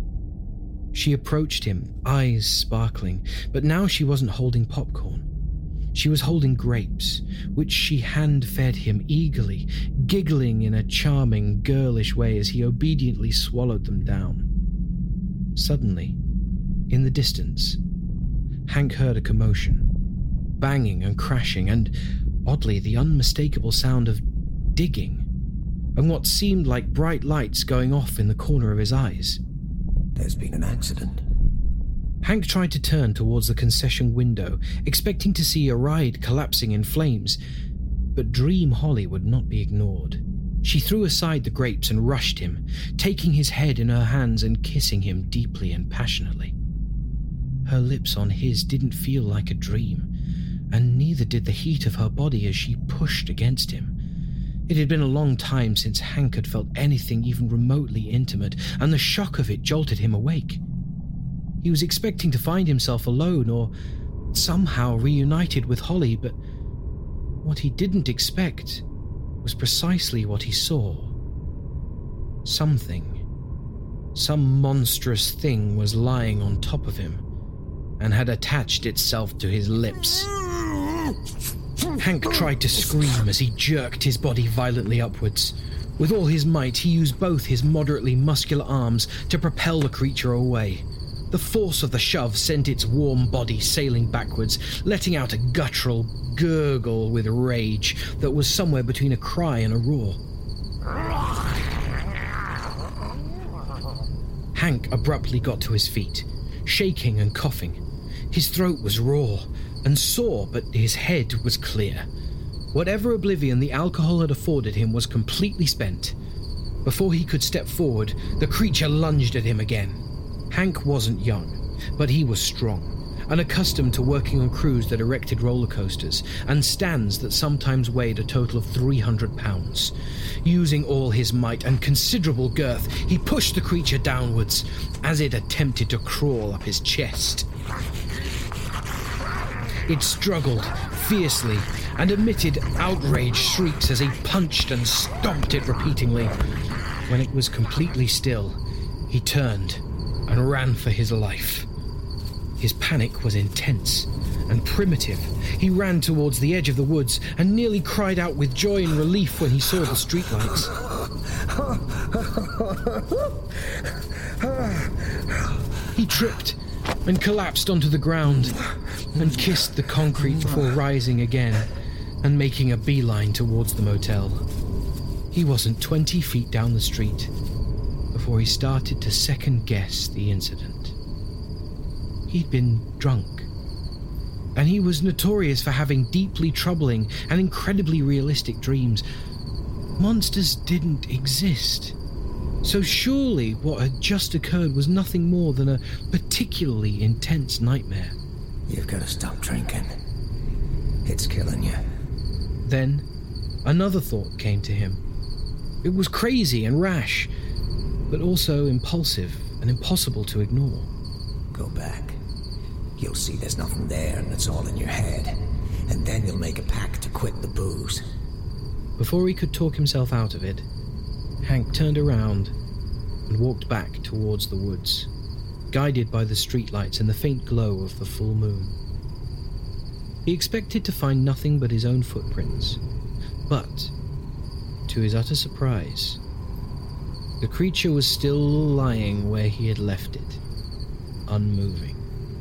Q: She approached him, eyes sparkling, but now she wasn't holding popcorn. She was holding grapes, which she hand-fed him eagerly, giggling in a charming, girlish way as he obediently swallowed them down. Suddenly, in the distance, Hank heard a commotion, banging and crashing, and, oddly, the unmistakable sound of digging, and what seemed like bright lights going off in the corner of his eyes.
S: There's been an accident.
Q: Hank tried to turn towards the concession window, expecting to see a ride collapsing in flames, but Dream Holly would not be ignored. She threw aside the grapes and rushed him, taking his head in her hands and kissing him deeply and passionately. Her lips on his didn't feel like a dream, and neither did the heat of her body as she pushed against him. It had been a long time since Hank had felt anything even remotely intimate, and the shock of it jolted him awake. He was expecting to find himself alone or somehow reunited with Holly, but what he didn't expect was precisely what he saw. Something, some monstrous thing was lying on top of him and had attached itself to his lips. Hank tried to scream as he jerked his body violently upwards. With all his might, he used both his moderately muscular arms to propel the creature away. The force of the shove sent its warm body sailing backwards, letting out a guttural gurgle with rage that was somewhere between a cry and a roar. Hank abruptly got to his feet, shaking and coughing. His throat was raw and sore, but his head was clear. Whatever oblivion the alcohol had afforded him was completely spent. Before he could step forward, the creature lunged at him again. Hank wasn't young, but he was strong, unaccustomed to working on crews that erected roller coasters and stands that sometimes weighed a total of three hundred pounds. Using all his might and considerable girth, he pushed the creature downwards as it attempted to crawl up his chest. It struggled fiercely and emitted outraged shrieks as he punched and stomped it repeatedly. When it was completely still, he turned and ran for his life. His panic was intense and primitive. He ran towards the edge of the woods and nearly cried out with joy and relief when he saw the streetlights. He tripped and collapsed onto the ground and kissed the concrete before rising again and making a beeline towards the motel. He wasn't twenty feet down the street before he started to second-guess the incident. He'd been drunk, and he was notorious for having deeply troubling and incredibly realistic dreams. Monsters didn't exist, so surely what had just occurred was nothing more than a particularly intense nightmare.
S: You've got to stop drinking. It's killing you.
Q: Then, another thought came to him. It was crazy and rash, but also impulsive and impossible to ignore.
S: Go back. You'll see there's nothing there and it's all in your head. And then you'll make a pact to quit the booze.
Q: Before he could talk himself out of it, Hank turned around and walked back towards the woods, guided by the streetlights and the faint glow of the full moon. He expected to find nothing but his own footprints, but, to his utter surprise, the creature was still lying where he had left it, unmoving.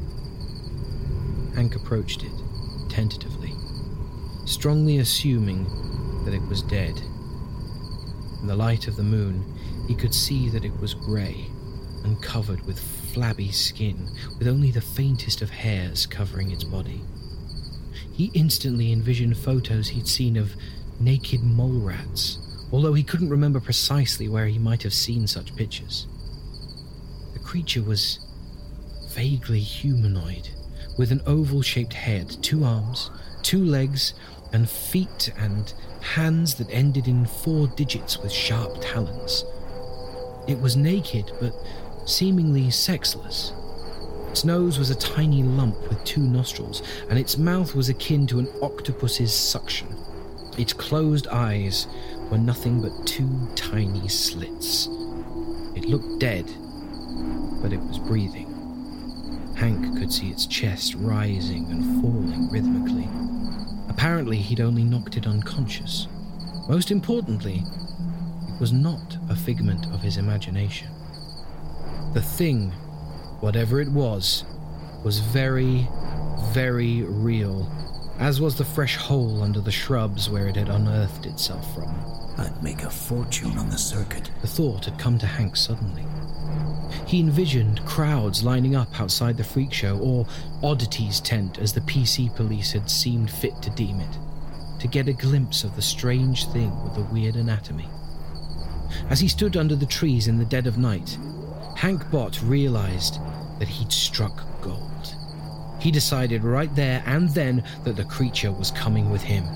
Q: Hank approached it, tentatively, strongly assuming that it was dead. In the light of the moon, he could see that it was grey and covered with flabby skin, with only the faintest of hairs covering its body. He instantly envisioned photos he'd seen of naked mole rats, although he couldn't remember precisely where he might have seen such pictures. The creature was vaguely humanoid, with an oval-shaped head, two arms, two legs, and feet and hands that ended in four digits with sharp talons. It was naked, but seemingly sexless. Its nose was a tiny lump with two nostrils, and its mouth was akin to an octopus's suction. Its closed eyes were nothing but two tiny slits. It looked dead, but it was breathing. Hank could see its chest rising and falling rhythmically. Apparently, he'd only knocked it unconscious. Most importantly, it was not a figment of his imagination. The thing, whatever it was, was very, very real, as was the fresh hole under the shrubs where it had unearthed itself from.
S: I'd make a fortune on the circuit.
Q: The thought had come to Hank suddenly. He envisioned crowds lining up outside the freak show, or oddities tent as the P C police had seemed fit to deem it, to get a glimpse of the strange thing with the weird anatomy. As he stood under the trees in the dead of night, Hank Bott realized that he'd struck gold. He decided right there and then that the creature was coming with him.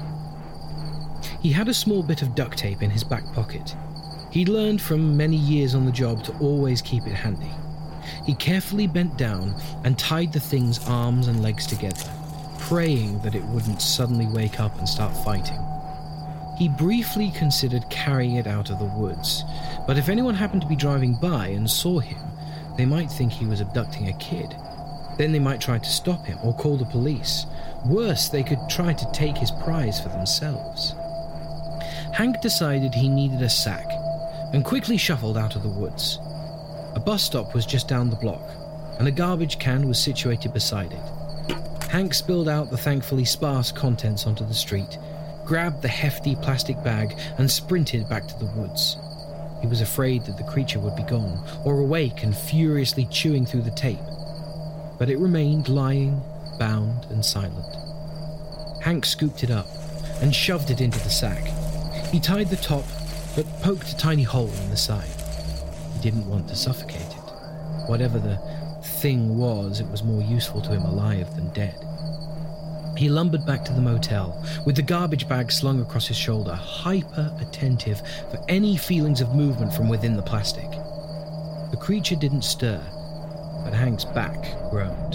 Q: He had a small bit of duct tape in his back pocket. He'd learned from many years on the job to always keep it handy. He carefully bent down and tied the thing's arms and legs together, praying that it wouldn't suddenly wake up and start fighting. He briefly considered carrying it out of the woods, but if anyone happened to be driving by and saw him, they might think he was abducting a kid. Then they might try to stop him or call the police. Worse, they could try to take his prize for themselves. Hank decided he needed a sack and quickly shuffled out of the woods. A bus stop was just down the block, and a garbage can was situated beside it. Hank spilled out the thankfully sparse contents onto the street, grabbed the hefty plastic bag, and sprinted back to the woods. He was afraid that the creature would be gone, or awake and furiously chewing through the tape. But it remained lying, bound and silent. Hank scooped it up and shoved it into the sack. He tied the top but poked a tiny hole in the side. He didn't want to suffocate it. Whatever the thing was, it was more useful to him alive than dead. He lumbered back to the motel, with the garbage bag slung across his shoulder, hyper-attentive for any feelings of movement from within the plastic. The creature didn't stir, but Hank's back groaned.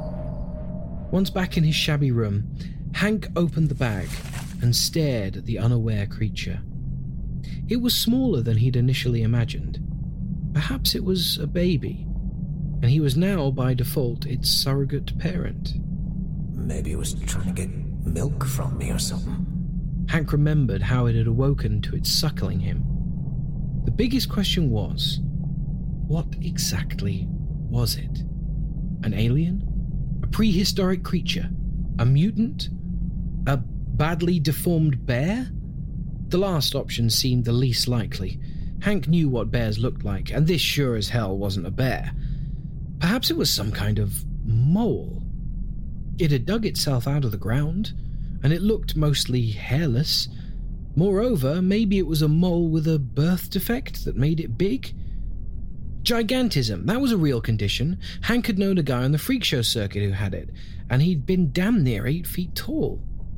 Q: Once back in his shabby room, Hank opened the bag and stared at the unaware creature. It was smaller than he'd initially imagined. Perhaps it was a baby, and he was now, by default, its surrogate parent.
S: Maybe it was trying to get milk from me or something.
Q: Hank remembered how it had awoken to its suckling him. The biggest question was, what exactly was it? An alien? A prehistoric creature? A mutant? A badly deformed bear? The last option seemed the least likely. Hank knew what bears looked like, and this sure as hell wasn't a bear. Perhaps it was some kind of mole. It had dug itself out of the ground, and it looked mostly hairless. Moreover, maybe it was a mole with a birth defect that made it big. Gigantism, that was a real condition. Hank had known a guy on the freak show circuit who had it, and he'd been damn near eight feet tall.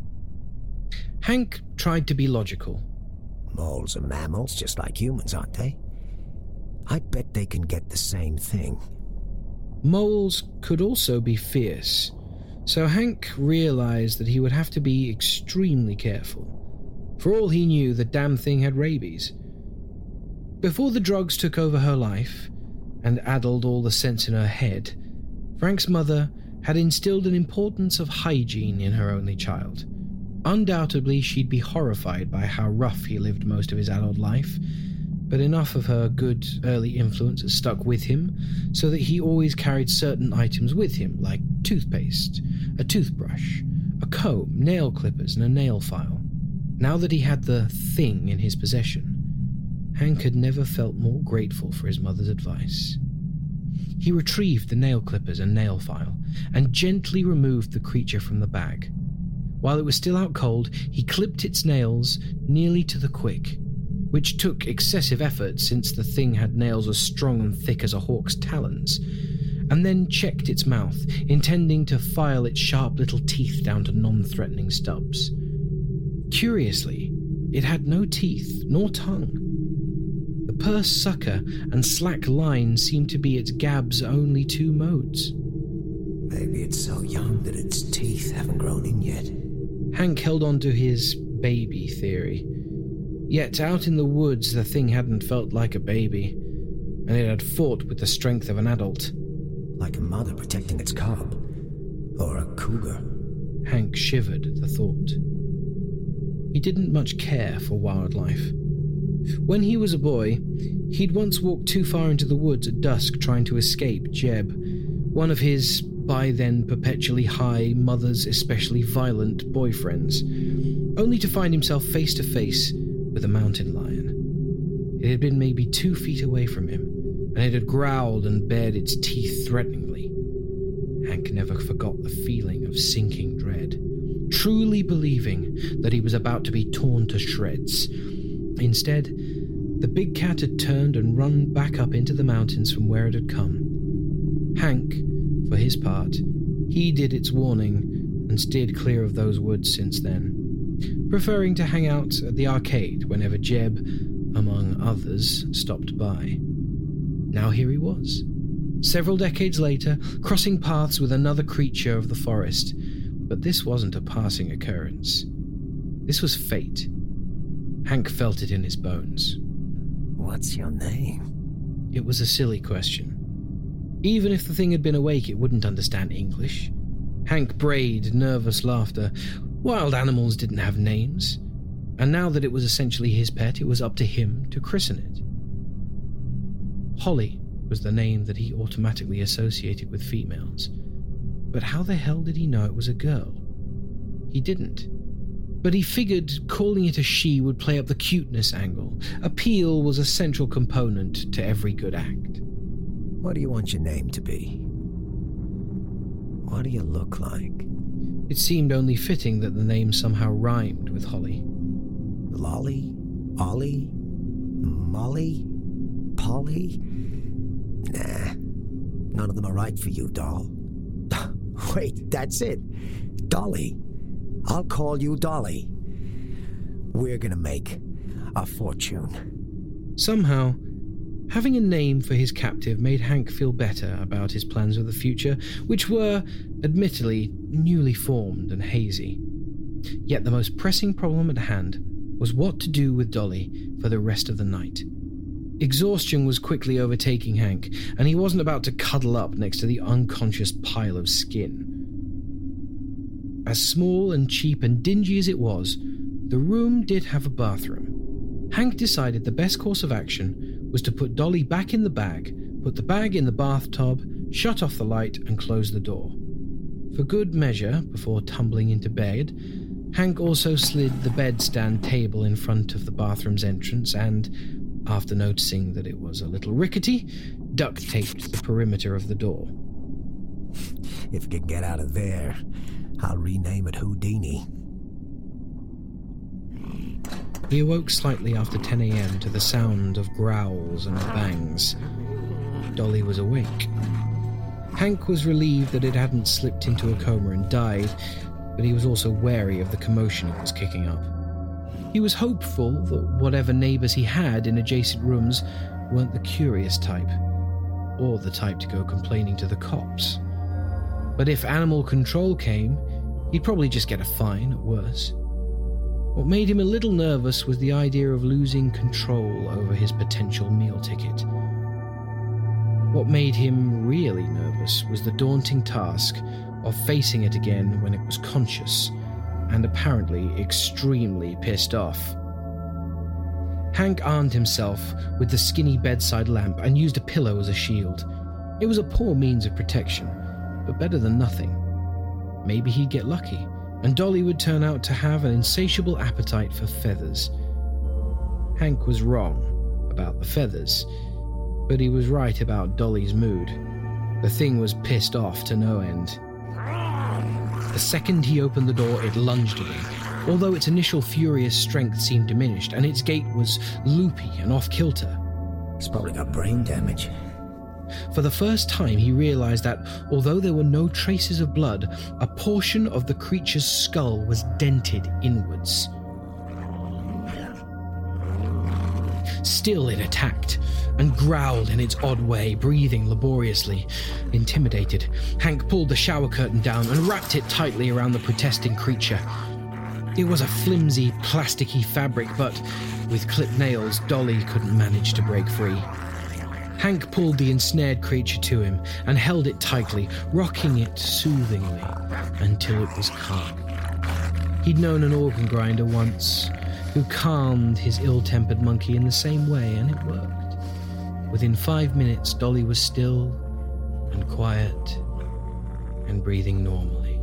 Q: Hank tried to be logical.
S: Moles are mammals, just like humans, aren't they? I bet they can get the same thing.
Q: Moles could also be fierce, so Hank realized that he would have to be extremely careful. For all he knew, the damn thing had rabies. Before the drugs took over her life and addled all the sense in her head, Frank's mother had instilled an importance of hygiene in her only child. Undoubtedly, she'd be horrified by how rough he lived most of his adult life, but enough of her good early influences stuck with him so that he always carried certain items with him, like toothpaste, a toothbrush, a comb, nail clippers, and a nail file. Now that he had the thing in his possession, Hank had never felt more grateful for his mother's advice. He retrieved the nail clippers and nail file and gently removed the creature from the bag. While it was still out cold, he clipped its nails nearly to the quick, which took excessive effort since the thing had nails as strong and thick as a hawk's talons, and then checked its mouth, intending to file its sharp little teeth down to non-threatening stubs. Curiously, it had no teeth nor tongue. The purse sucker and slack line seemed to be its gab's only two modes.
S: Maybe it's so young that its teeth haven't grown in yet.
Q: Hank held on to his baby theory. Yet out in the woods the thing hadn't felt like a baby, and it had fought with the strength of an adult.
S: Like a mother protecting its cub. Or a cougar.
Q: Hank shivered at the thought. He didn't much care for wildlife. When he was a boy, he'd once walked too far into the woods at dusk trying to escape Jeb, one of his, by then perpetually high, mother's especially violent boyfriends, only to find himself face to face with a mountain lion. It had been maybe two feet away from him, and it had growled and bared its teeth threateningly. Hank never forgot the feeling of sinking dread, truly believing that he was about to be torn to shreds. Instead, the big cat had turned and run back up into the mountains from where it had come. Hank, for his part, heeded its warning and steered clear of those woods since then, preferring to hang out at the arcade whenever Jeb, among others, stopped by. Now here he was, several decades later, crossing paths with another creature of the forest, but this wasn't a passing occurrence. This was fate. Hank felt it in his bones.
S: What's your name?
Q: It was a silly question. Even if the thing had been awake, it wouldn't understand English. Hank brayed nervous laughter. Wild animals didn't have names. And now that it was essentially his pet, it was up to him to christen it. Holly was the name that he automatically associated with females. But how the hell did he know it was a girl? He didn't. But he figured calling it a she would play up the cuteness angle. Appeal was a central component to every good act.
S: What do you want your name to be? What do you look like?
Q: It seemed only fitting that the name somehow rhymed with Holly.
S: Lolly? Ollie? Molly? Polly? Nah, none of them are right for you, doll. Wait, that's it. Dolly. I'll call you Dolly. We're gonna make a fortune.
Q: Somehow, having a name for his captive made Hank feel better about his plans of the future, which were, admittedly, newly formed and hazy. Yet the most pressing problem at hand was what to do with Dolly for the rest of the night. Exhaustion was quickly overtaking Hank, and he wasn't about to cuddle up next to the unconscious pile of skin. As small and cheap and dingy as it was, the room did have a bathroom. Hank decided the best course of action was to put Dolly back in the bag, put the bag in the bathtub, shut off the light, and close the door. For good measure, before tumbling into bed, Hank also slid the bedstand table in front of the bathroom's entrance and, after noticing that it was a little rickety, duct-taped the perimeter of the door.
S: If you can get out of there, I'll rename it Houdini.
Q: He awoke slightly after ten a.m. to the sound of growls and bangs. Dolly was awake. Hank was relieved that it hadn't slipped into a coma and died, but he was also wary of the commotion it was kicking up. He was hopeful that whatever neighbours he had in adjacent rooms weren't the curious type, or the type to go complaining to the cops. But if animal control came, he'd probably just get a fine at worst. What made him a little nervous was the idea of losing control over his potential meal ticket. What made him really nervous was the daunting task of facing it again when it was conscious, and apparently extremely pissed off. Hank armed himself with the skinny bedside lamp and used a pillow as a shield. It was a poor means of protection, but better than nothing. Maybe he'd get lucky, and Dolly would turn out to have an insatiable appetite for feathers. Hank was wrong about the feathers, but he was right about Dolly's mood. The thing was pissed off to no end. The second he opened the door, it lunged at him, although its initial furious strength seemed diminished, and its gait was loopy and off-kilter.
S: It's probably got brain damage.
Q: For the first time, he realized that, although there were no traces of blood, a portion of the creature's skull was dented inwards. Still, it attacked and growled in its odd way, breathing laboriously. Intimidated, Hank pulled the shower curtain down and wrapped it tightly around the protesting creature. It was a flimsy, plasticky fabric, but with clipped nails, Dolly couldn't manage to break free. Hank pulled the ensnared creature to him and held it tightly, rocking it soothingly until it was calm. He'd known an organ grinder once who calmed his ill-tempered monkey in the same way, and it worked. Within five minutes, Dolly was still and quiet and breathing normally.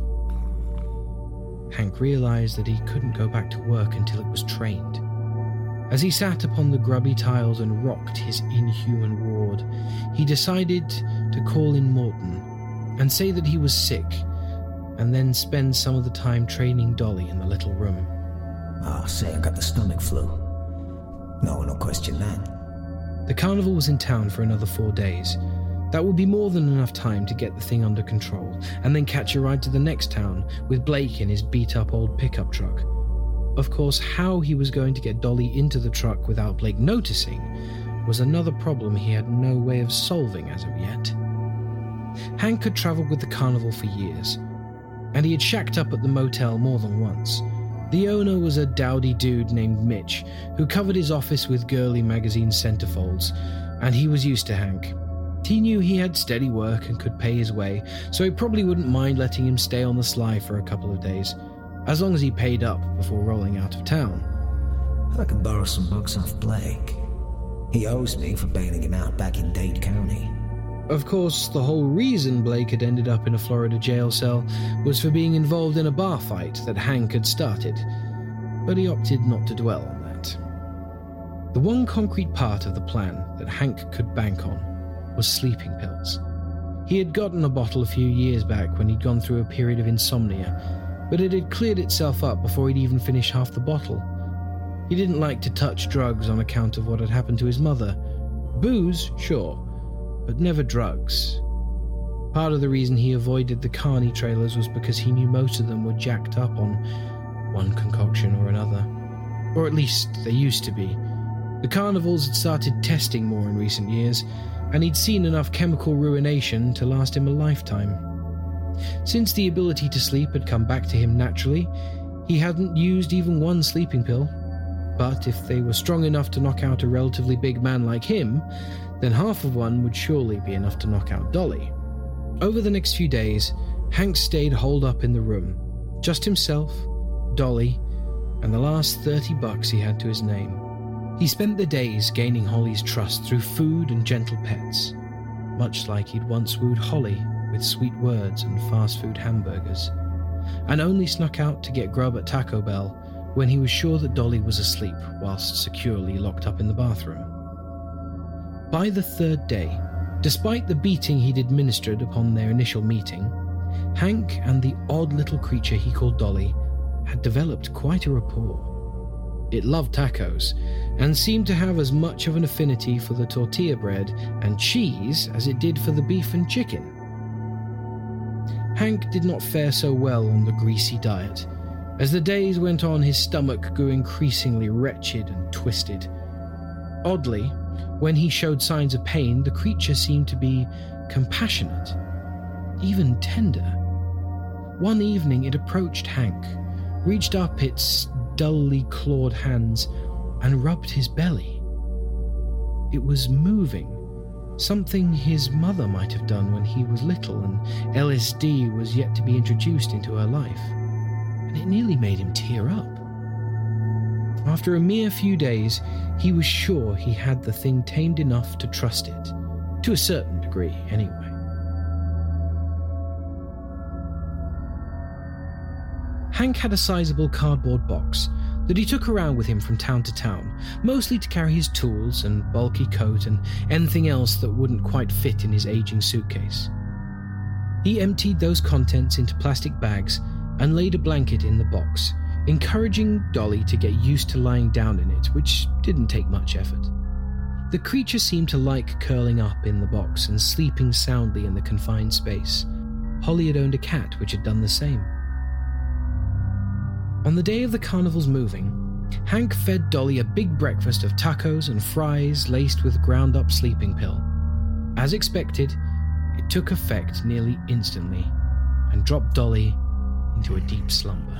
Q: Hank realized that he couldn't go back to work until it was trained. As he sat upon the grubby tiles and rocked his inhuman ward, he decided to call in Morton and say that he was sick, and then spend some of the time training Dolly in the little room.
S: Oh, say I got the stomach flu. No one will question that.
Q: The carnival was in town for another four days. That would be more than enough time to get the thing under control, and then catch a ride to the next town with Blake in his beat-up old pickup truck. Of course, how he was going to get Dolly into the truck without Blake noticing was another problem he had no way of solving as of yet. Hank had travelled with the carnival for years, and he had shacked up at the motel more than once. The owner was a dowdy dude named Mitch, who covered his office with girly magazine centerfolds, and he was used to Hank. He knew he had steady work and could pay his way, so he probably wouldn't mind letting him stay on the sly for a couple of days, as long as he paid up before rolling out of town.
S: I can borrow some bucks off Blake. He owes me for bailing him out back in Dade County.
Q: Of course, the whole reason Blake had ended up in a Florida jail cell was for being involved in a bar fight that Hank had started, but he opted not to dwell on that. The one concrete part of the plan that Hank could bank on was sleeping pills. He had gotten a bottle a few years back when he'd gone through a period of insomnia, but it had cleared itself up before he'd even finished half the bottle. He didn't like to touch drugs on account of what had happened to his mother. Booze, sure, but never drugs. Part of the reason he avoided the carny trailers was because he knew most of them were jacked up on one concoction or another. Or at least they used to be. The carnivals had started testing more in recent years, and he'd seen enough chemical ruination to last him a lifetime. Since the ability to sleep had come back to him naturally, he hadn't used even one sleeping pill. But if they were strong enough to knock out a relatively big man like him, then half of one would surely be enough to knock out Dolly. Over the next few days, Hank stayed holed up in the room. Just himself, Dolly, and the last thirty bucks he had to his name. He spent the days gaining Holly's trust through food and gentle pets, much like he'd once wooed Holly with sweet words and fast food hamburgers, and only snuck out to get grub at Taco Bell when he was sure that Dolly was asleep whilst securely locked up in the bathroom. By the third day, despite the beating he'd administered upon their initial meeting, Hank and the odd little creature he called Dolly had developed quite a rapport. It loved tacos, and seemed to have as much of an affinity for the tortilla bread and cheese as it did for the beef and chicken. Hank did not fare so well on the greasy diet. As the days went on, his stomach grew increasingly wretched and twisted. Oddly, when he showed signs of pain, the creature seemed to be compassionate, even tender. One evening it approached Hank, reached up its dully clawed hands, and rubbed his belly. It was moving, something his mother might have done when he was little and L S D was yet to be introduced into her life, and it nearly made him tear up. After a mere few days, he was sure he had the thing tamed enough to trust it, to a certain degree anyway. Hank had a sizable cardboard box that he took around with him from town to town, mostly to carry his tools and bulky coat and anything else that wouldn't quite fit in his aging suitcase. He emptied those contents into plastic bags and laid a blanket in the box, encouraging Dolly to get used to lying down in it, which didn't take much effort. The creature seemed to like curling up in the box and sleeping soundly in the confined space. Holly had owned a cat which had done the same. On the day of the carnival's moving, Hank fed Dolly a big breakfast of tacos and fries laced with ground-up sleeping pill. As expected, it took effect nearly instantly and dropped Dolly into a deep slumber.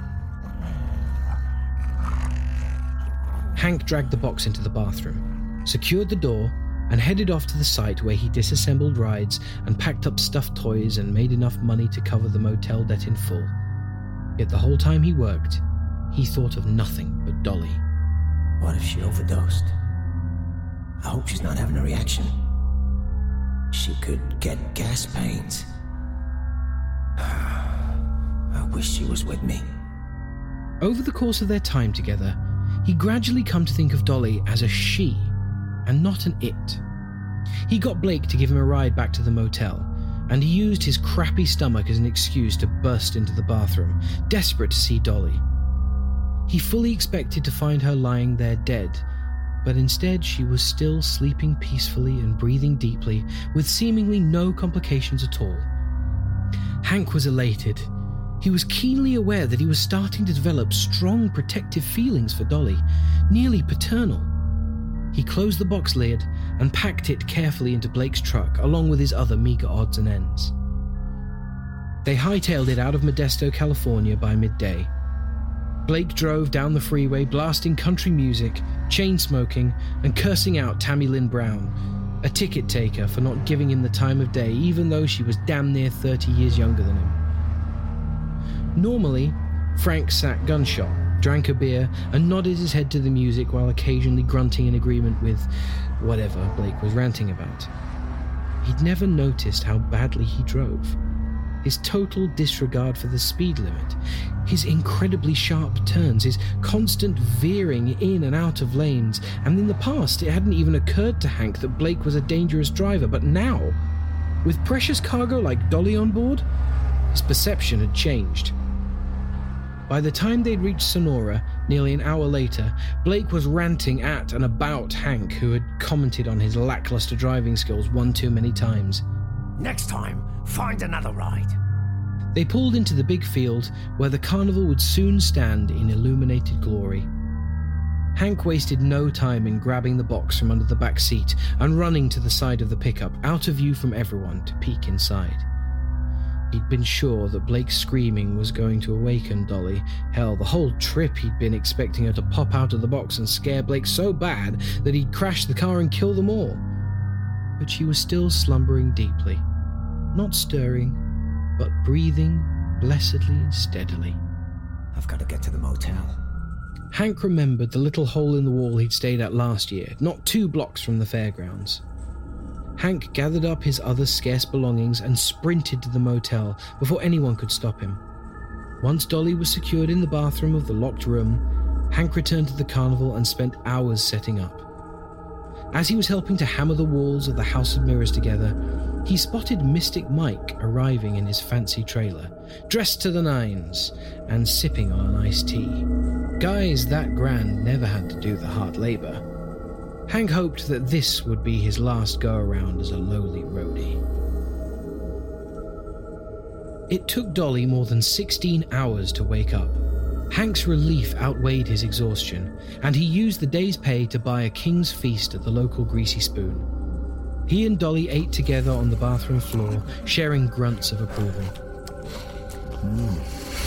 Q: Hank dragged the box into the bathroom, secured the door, and headed off to the site where he disassembled rides and packed up stuffed toys and made enough money to cover the motel debt in full. Yet the whole time he worked, he thought of nothing but Dolly.
S: What if she overdosed? I hope she's not having a reaction. She could get gas pains. I wish she was with me.
Q: Over the course of their time together, he gradually come to think of Dolly as a she, and not an it. He got Blake to give him a ride back to the motel, and he used his crappy stomach as an excuse to burst into the bathroom, desperate to see Dolly. He fully expected to find her lying there dead, but instead she was still sleeping peacefully and breathing deeply, with seemingly no complications at all. Hank was elated. He was keenly aware that he was starting to develop strong protective feelings for Dolly, nearly paternal. He closed the box lid and packed it carefully into Blake's truck, along with his other meager odds and ends. They hightailed it out of Modesto, California by midday. Blake drove down the freeway blasting country music, chain-smoking, and cursing out Tammy Lynn Brown, a ticket taker for not giving him the time of day even though she was damn near thirty years younger than him. Normally, Frank sat gunshot, drank a beer, and nodded his head to the music while occasionally grunting in agreement with whatever Blake was ranting about. He'd never noticed how badly he drove. His total disregard for the speed limit, his incredibly sharp turns, his constant veering in and out of lanes, and in the past it hadn't even occurred to Hank that Blake was a dangerous driver, but now, with precious cargo like Dolly on board, his perception had changed. By the time they'd reached Sonora, Nearly an hour later, Blake was ranting at and about Hank, who had commented on his lackluster driving skills one too many times.
S: Next time, find another ride.
Q: They pulled into the big field where the carnival would soon stand in illuminated glory. Hank wasted no time in grabbing the box from under the back seat and running to the side of the pickup, out of view from everyone, to peek inside. He'd been sure that Blake's screaming was going to awaken Dolly. Hell, the whole trip he'd been expecting her to pop out of the box and scare Blake so bad that he'd crash the car and kill them all. But she was still slumbering deeply, not stirring, but breathing blessedly steadily.
S: I've got to get to the motel.
Q: Hank remembered the little hole in the wall he'd stayed at last year, not two blocks from the fairgrounds. Hank gathered up his other scarce belongings and sprinted to the motel before anyone could stop him. Once Dolly was secured in the bathroom of the locked room, Hank returned to the carnival and spent hours setting up. As he was helping to hammer the walls of the House of Mirrors together, he spotted Mystic Mike arriving in his fancy trailer, dressed to the nines, and sipping on an iced tea. Guys that grand never had to do the hard labor. Hank hoped that this would be his last go-around as a lowly roadie. It took Dolly more than sixteen hours to wake up. Hank's relief outweighed his exhaustion, and he used the day's pay to buy a king's feast at the local Greasy Spoon. He and Dolly ate together on the bathroom floor, sharing grunts of approval.
S: Mm.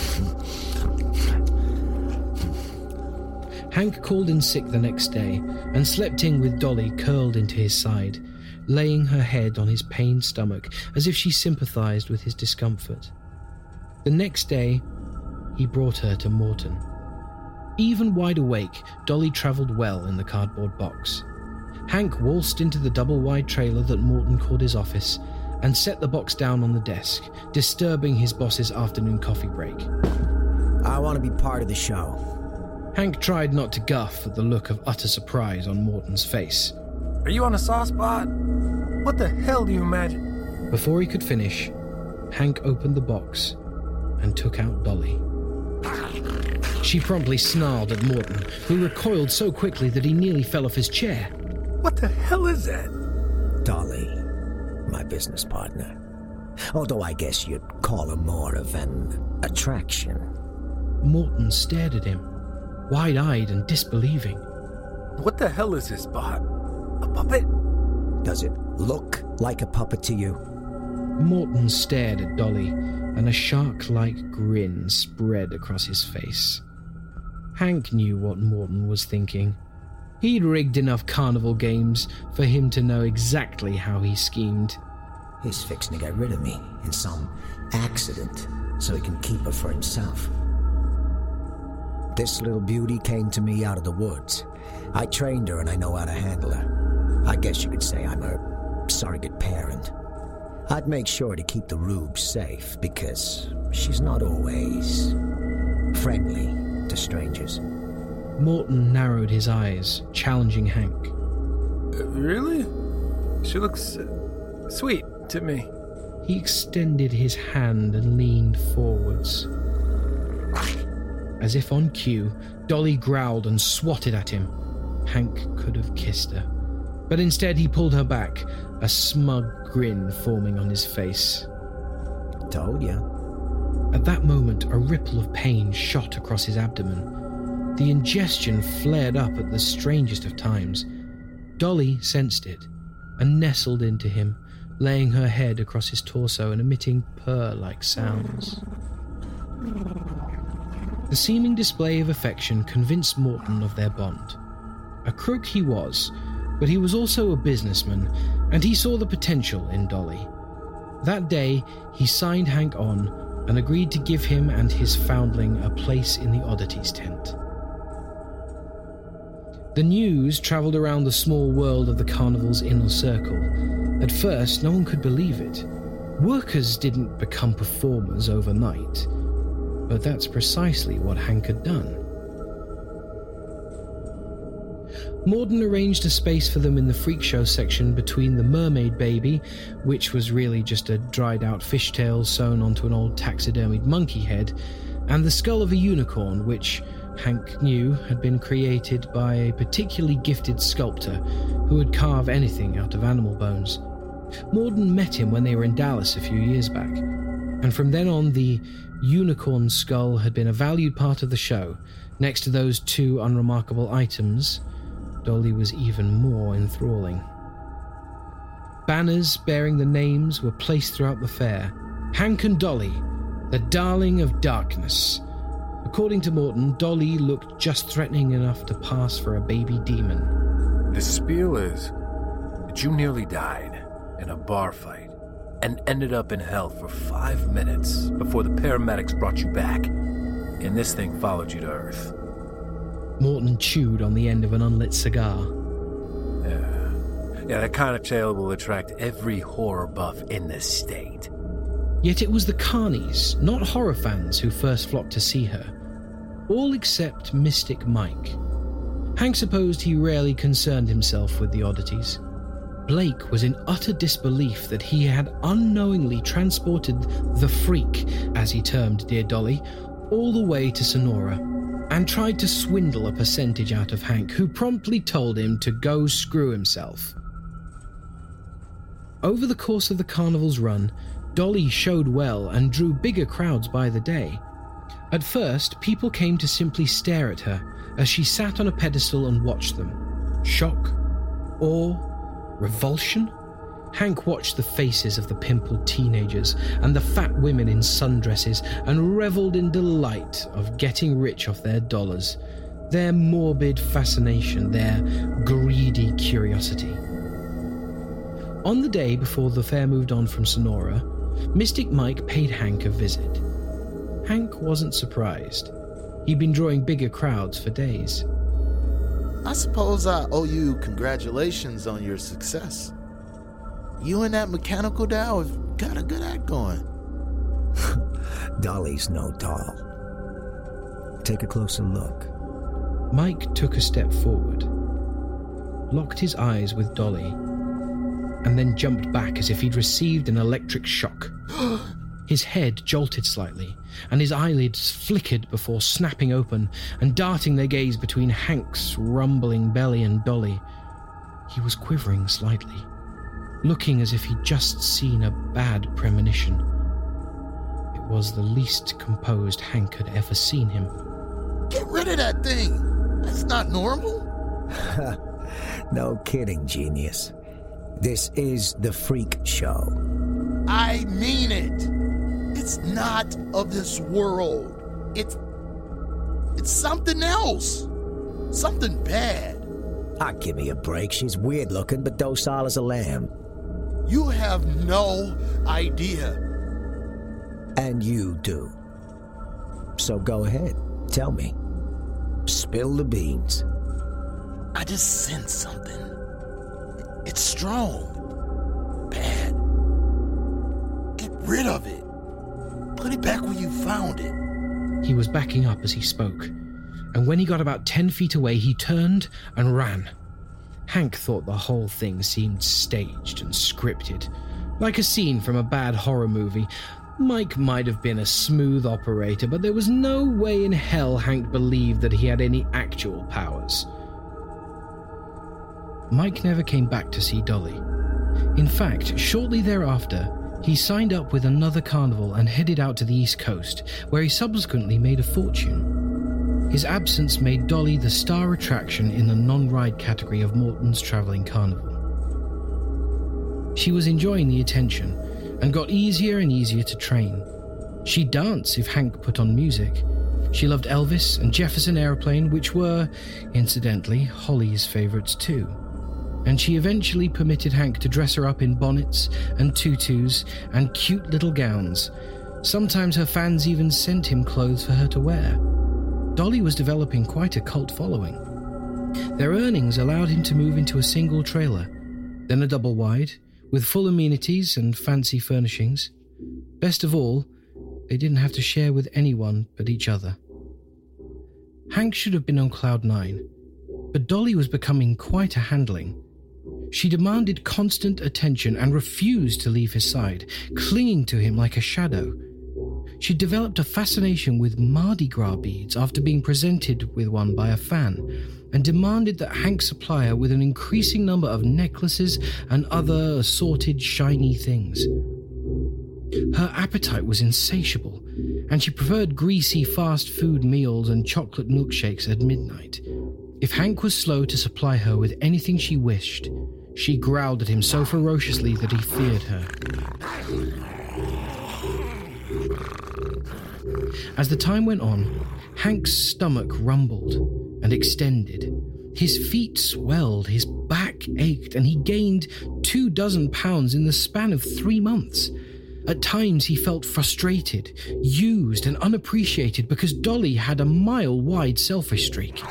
Q: Hank called in sick the next day and slept in with Dolly curled into his side, laying her head on his pained stomach as if she sympathized with his discomfort. The next day, he brought her to Morton. Even wide awake, Dolly travelled well in the cardboard box. Hank waltzed into the double-wide trailer that Morton called his office and set the box down on the desk, disturbing his boss's afternoon coffee break.
S: I want to be part of the show.
Q: Hank tried not to guff at the look of utter surprise on Morton's face.
R: Are you on a soft spot? What the hell do you imagine?
Q: Before he could finish, Hank opened the box and took out Dolly. She promptly snarled at Morton, who recoiled so quickly that he nearly fell off his chair.
R: What the hell is that?
S: Dolly, my business partner. Although I guess you'd call her more of an attraction.
Q: Morton stared at him, wide-eyed and disbelieving.
R: What the hell is this, bot? A puppet?
S: Does it look like a puppet to you?
Q: Morton stared at Dolly, and a shark-like grin spread across his face. Hank knew what Morton was thinking. He'd rigged enough carnival games for him to know exactly how he schemed.
S: He's fixing to get rid of me in some accident so he can keep her for himself. This little beauty came to me out of the woods. I trained her and I know how to handle her. I guess you could say I'm her surrogate parent. I'd make sure to keep the rube safe because she's not always friendly to strangers.
Q: Morton narrowed his eyes, challenging Hank.
R: Uh, really? She looks uh, sweet to me.
Q: He extended his hand and leaned forwards. As if on cue, Dolly growled and swatted at him. Hank could have kissed her, but instead he pulled her back, a smug grin forming on his face.
S: Told ya.
Q: At that moment, a ripple of pain shot across his abdomen. The ingestion flared up at the strangest of times. Dolly sensed it and nestled into him, laying her head across his torso and emitting purr-like sounds. The seeming display of affection convinced Morton of their bond. A crook he was, but he was also a businessman, and he saw the potential in Dolly. That day, he signed Hank on and agreed to give him and his foundling a place in the oddities tent. The news travelled around the small world of the carnival's inner circle. At first, no one could believe it. Workers didn't become performers overnight. But that's precisely what Hank had done. Morton arranged a space for them in the freak show section between the mermaid baby, which was really just a dried-out fishtail sewn onto an old taxidermied monkey head, and the skull of a unicorn, which Hank knew had been created by a particularly gifted sculptor who would carve anything out of animal bones. Morden met him when they were in Dallas a few years back, and from then on the unicorn skull had been a valued part of the show. Next to those two unremarkable items, Dolly was even more enthralling. Banners bearing the names were placed throughout the fair. Hank and Dolly, the darling of darkness. According to Morton, Dolly looked just threatening enough to pass for a baby demon.
R: The spiel is that you nearly died in a bar fight and ended up in hell for five minutes before the paramedics brought you back, and this thing followed you to Earth.
Q: Morton chewed on the end of an unlit cigar.
R: Yeah, yeah, that kind of tale will attract every horror buff in the state.
Q: Yet it was the carnies, not horror fans, who first flocked to see her. All except Mystic Mike. Hank supposed he rarely concerned himself with the oddities. Blake was in utter disbelief that he had unknowingly transported the freak, as he termed dear Dolly, all the way to Sonora, and tried to swindle a percentage out of Hank, who promptly told him to go screw himself. Over the course of the carnival's run, Dolly showed well and drew bigger crowds by the day. At first, people came to simply stare at her as she sat on a pedestal and watched them. Shock, awe, revulsion? Hank watched the faces of the pimpled teenagers and the fat women in sundresses and revelled in delight of getting rich off their dollars, their morbid fascination, their greedy curiosity. On the day before the fair moved on from Sonora, Mystic Mike paid Hank a visit. Hank wasn't surprised. He'd been drawing bigger crowds for days.
T: I suppose I owe you congratulations on your success. You and that mechanical doll have got a good act going.
S: Dolly's no doll. Take a closer look.
Q: Mike took a step forward, locked his eyes with Dolly, and then jumped back as if he'd received an electric shock. His head jolted slightly, and his eyelids flickered before snapping open and darting their gaze between Hank's rumbling belly and Dolly. He was quivering slightly, looking as if he'd just seen a bad premonition. It was the least composed Hank had ever seen him.
T: Get rid of that thing! That's not normal!
S: No kidding, genius. This is the freak show.
T: I mean it! It's not of this world. It's... It's something else. Something bad.
S: Ah, give me a break. She's weird looking, but docile as a lamb.
T: You have no idea.
S: And you do. So go ahead. Tell me. Spill the beans.
T: I just sense something. It's strong. Bad. Get rid of it. Put it back where you found it.
Q: He was backing up as he spoke, and when he got about ten feet away, he turned and ran. Hank thought the whole thing seemed staged and scripted, like a scene from a bad horror movie. Mike might have been a smooth operator, but there was no way in hell Hank believed that he had any actual powers. Mike never came back to see Dolly. In fact, shortly thereafter, he signed up with another carnival and headed out to the East Coast, where he subsequently made a fortune. His absence made Dolly the star attraction in the non-ride category of Morton's traveling carnival. She was enjoying the attention and got easier and easier to train. She'd dance if Hank put on music. She loved Elvis and Jefferson Airplane, which were, incidentally, Holly's favorites too. And she eventually permitted Hank to dress her up in bonnets and tutus and cute little gowns. Sometimes her fans even sent him clothes for her to wear. Dolly was developing quite a cult following. Their earnings allowed him to move into a single trailer, then a double wide, with full amenities and fancy furnishings. Best of all, they didn't have to share with anyone but each other. Hank should have been on cloud nine, but Dolly was becoming quite a handling. She demanded constant attention and refused to leave his side, clinging to him like a shadow. She developed a fascination with Mardi Gras beads after being presented with one by a fan, and demanded that Hank supply her with an increasing number of necklaces and other assorted shiny things. Her appetite was insatiable, and she preferred greasy fast food meals and chocolate milkshakes at midnight. If Hank was slow to supply her with anything she wished, she growled at him so ferociously that he feared her. As the time went on, Hank's stomach rumbled and extended. His feet swelled, his back ached, and he gained two dozen pounds in the span of three months. At times he felt frustrated, used, and unappreciated because Dolly had a mile-wide selfish streak.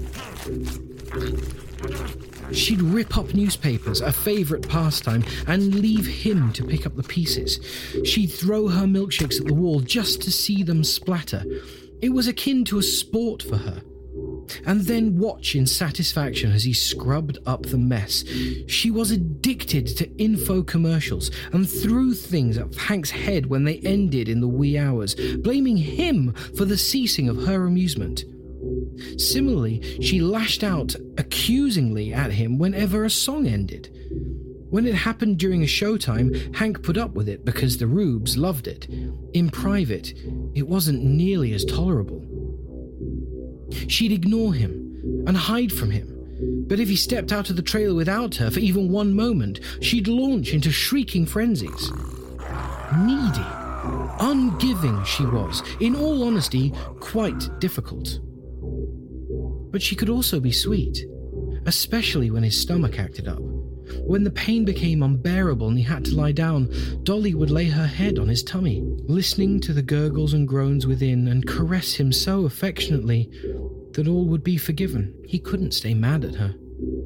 Q: She'd rip up newspapers, a favourite pastime, and leave him to pick up the pieces. She'd throw her milkshakes at the wall just to see them splatter. It was akin to a sport for her. And then watch in satisfaction as he scrubbed up the mess. She was addicted to info commercials and threw things at Hank's head when they ended in the wee hours, blaming him for the ceasing of her amusement. Similarly, she lashed out accusingly at him whenever a song ended. When it happened during a showtime, Hank put up with it because the rubes loved it. In private, it wasn't nearly as tolerable. She'd ignore him and hide from him, but if he stepped out of the trailer without her for even one moment, she'd launch into shrieking frenzies. Needy, ungiving she was, in all honesty, quite difficult. But she could also be sweet, especially when his stomach acted up. When the pain became unbearable and he had to lie down, Dolly would lay her head on his tummy, listening to the gurgles and groans within, and caress him so affectionately that all would be forgiven. He couldn't stay mad at her.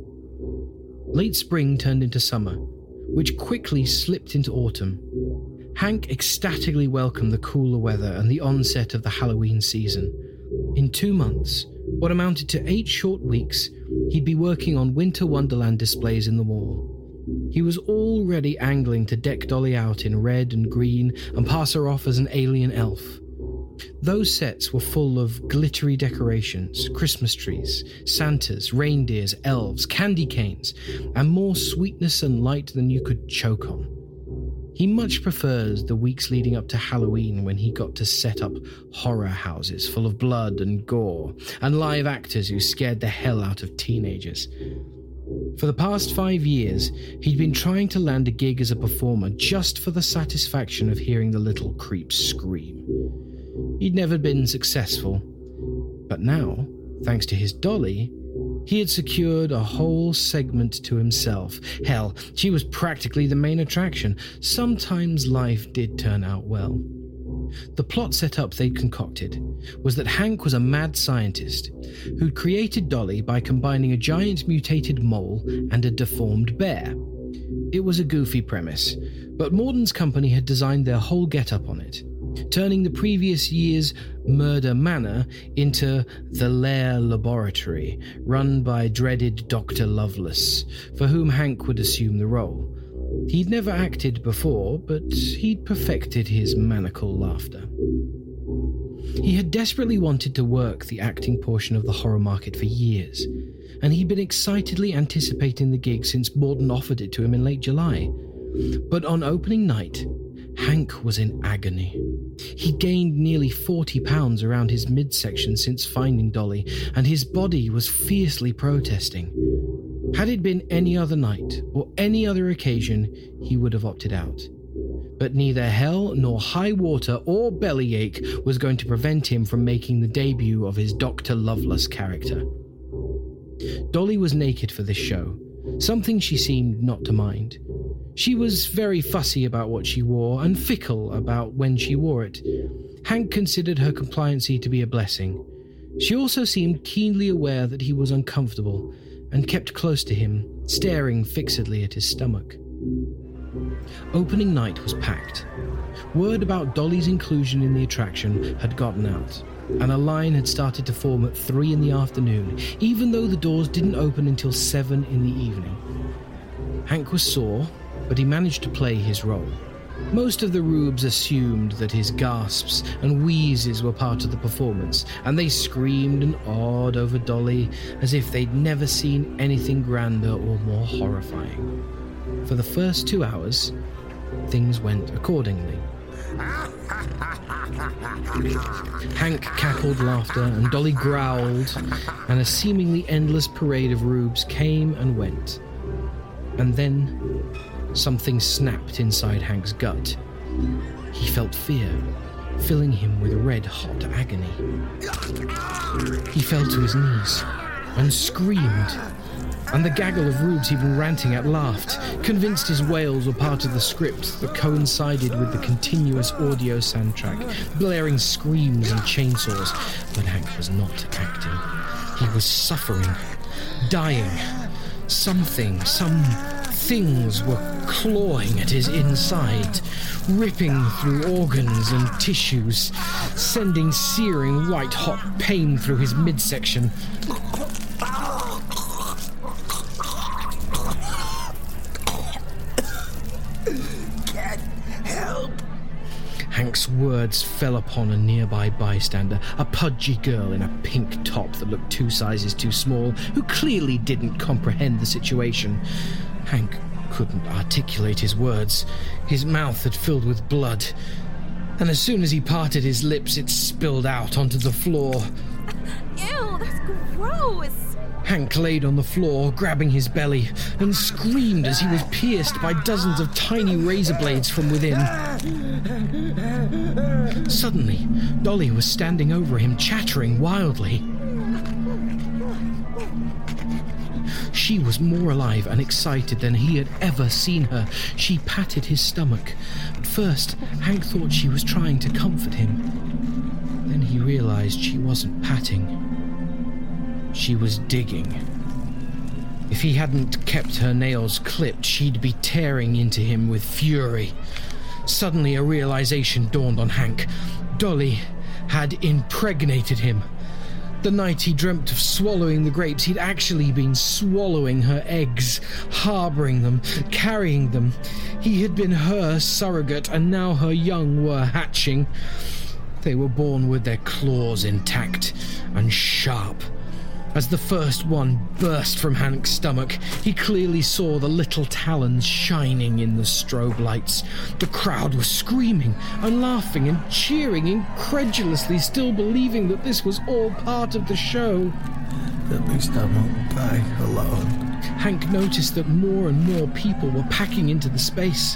Q: Late spring turned into summer, which quickly slipped into autumn. Hank ecstatically welcomed the cooler weather and the onset of the Halloween season. In two months, what amounted to eight short weeks, he'd be working on Winter Wonderland displays in the mall. He was already angling to deck Dolly out in red and green and pass her off as an alien elf. Those sets were full of glittery decorations, Christmas trees, Santas, reindeers, elves, candy canes, and more sweetness and light than you could choke on. He much prefers the weeks leading up to Halloween when he got to set up horror houses full of blood and gore, and live actors who scared the hell out of teenagers. For the past five years, he'd been trying to land a gig as a performer just for the satisfaction of hearing the little creeps scream. He'd never been successful, but now, thanks to his Dolly, he had secured a whole segment to himself. Hell, she was practically the main attraction. Sometimes life did turn out well. The plot setup they'd concocted was that Hank was a mad scientist who'd created Dolly by combining a giant mutated mole and a deformed bear. It was a goofy premise, but Morden's company had designed their whole get-up on it, turning the previous year's Murder Manor into the Lair Laboratory, run by dreaded Doctor Lovelace, for whom Hank would assume the role. He'd never acted before, but he'd perfected his maniacal laughter. He had desperately wanted to work the acting portion of the horror market for years, and he'd been excitedly anticipating the gig since Morden offered it to him in late July. But on opening night, Hank was in agony. He gained nearly forty pounds around his midsection since finding Dolly, and his body was fiercely protesting. Had it been any other night, or any other occasion, he would have opted out. But neither hell nor high water or bellyache was going to prevent him from making the debut of his Doctor Lovelace character. Dolly was naked for this show, something she seemed not to mind. She was very fussy about what she wore and fickle about when she wore it. Hank considered her compliancy to be a blessing. She also seemed keenly aware that he was uncomfortable and kept close to him, staring fixedly at his stomach. Opening night was packed. Word about Dolly's inclusion in the attraction had gotten out, and a line had started to form at three in the afternoon, even though the doors didn't open until seven in the evening. Hank was sore, but he managed to play his role. Most of the rubes assumed that his gasps and wheezes were part of the performance, and they screamed and awed over Dolly as if they'd never seen anything grander or more horrifying. For the first two hours, things went accordingly. Hank cackled laughter, and Dolly growled, and a seemingly endless parade of rubes came and went. And then something snapped inside Hank's gut. He felt fear, filling him with red-hot agony. He fell to his knees and screamed, and the gaggle of rubes he'd been ranting at laughed, convinced his wails were part of the script that coincided with the continuous audio soundtrack, blaring screams and chainsaws. But Hank was not acting. He was suffering, dying. Something, some things were clawing at his inside, ripping through organs and tissues, sending searing white-hot pain through his midsection.
T: Can't help.
Q: Hank's words fell upon a nearby bystander, a pudgy girl in a pink top that looked two sizes too small, who clearly didn't comprehend the situation. Hank couldn't articulate his words. His mouth had filled with blood, and as soon as he parted his lips, it spilled out onto the floor.
G: Ew, that's gross!
Q: Hank laid on the floor, grabbing his belly, and screamed as he was pierced by dozens of tiny razor blades from within. Suddenly, Dolly was standing over him, chattering wildly. She was more alive and excited than he had ever seen her. She patted his stomach. At first, Hank thought she was trying to comfort him. Then he realized she wasn't patting. She was digging. If he hadn't kept her nails clipped, she'd be tearing into him with fury. Suddenly, a realization dawned on Hank. Dolly had impregnated him. The night he dreamt of swallowing the grapes, he'd actually been swallowing her eggs, harboring them, carrying them. He had been her surrogate, and now her young were hatching. They were born with their claws intact and sharp. As the first one burst from Hank's stomach, he clearly saw the little talons shining in the strobe lights. The crowd was screaming and laughing and cheering incredulously, still believing that this was all part of the show.
T: At least I won't die alone.
Q: Hank noticed that more and more people were packing into the space.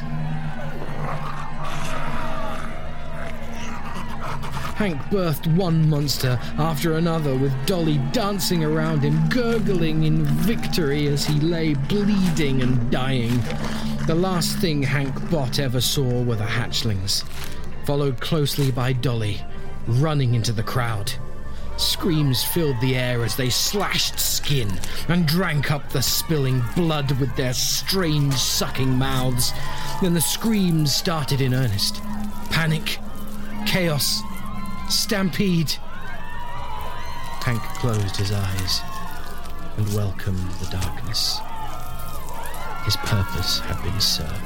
Q: Hank birthed one monster after another, with Dolly dancing around him, gurgling in victory as he lay bleeding and dying. The last thing Hank Bott ever saw were the hatchlings, followed closely by Dolly, running into the crowd. Screams filled the air as they slashed skin and drank up the spilling blood with their strange sucking mouths. Then the screams started in earnest. Panic, chaos, stampede. Hank closed his eyes and welcomed the darkness. His purpose had been served.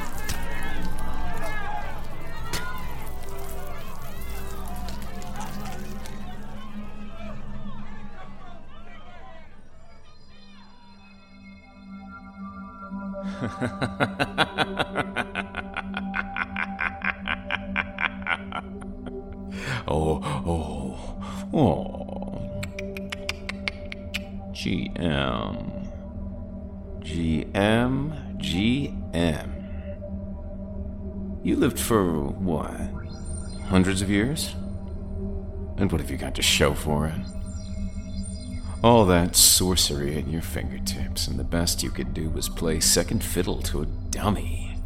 F: Oh, oh, oh. G M. G M, G M. You lived for, what, hundreds of years? And what have you got to show for it? All that sorcery at your fingertips, and the best you could do was play second fiddle to a dummy.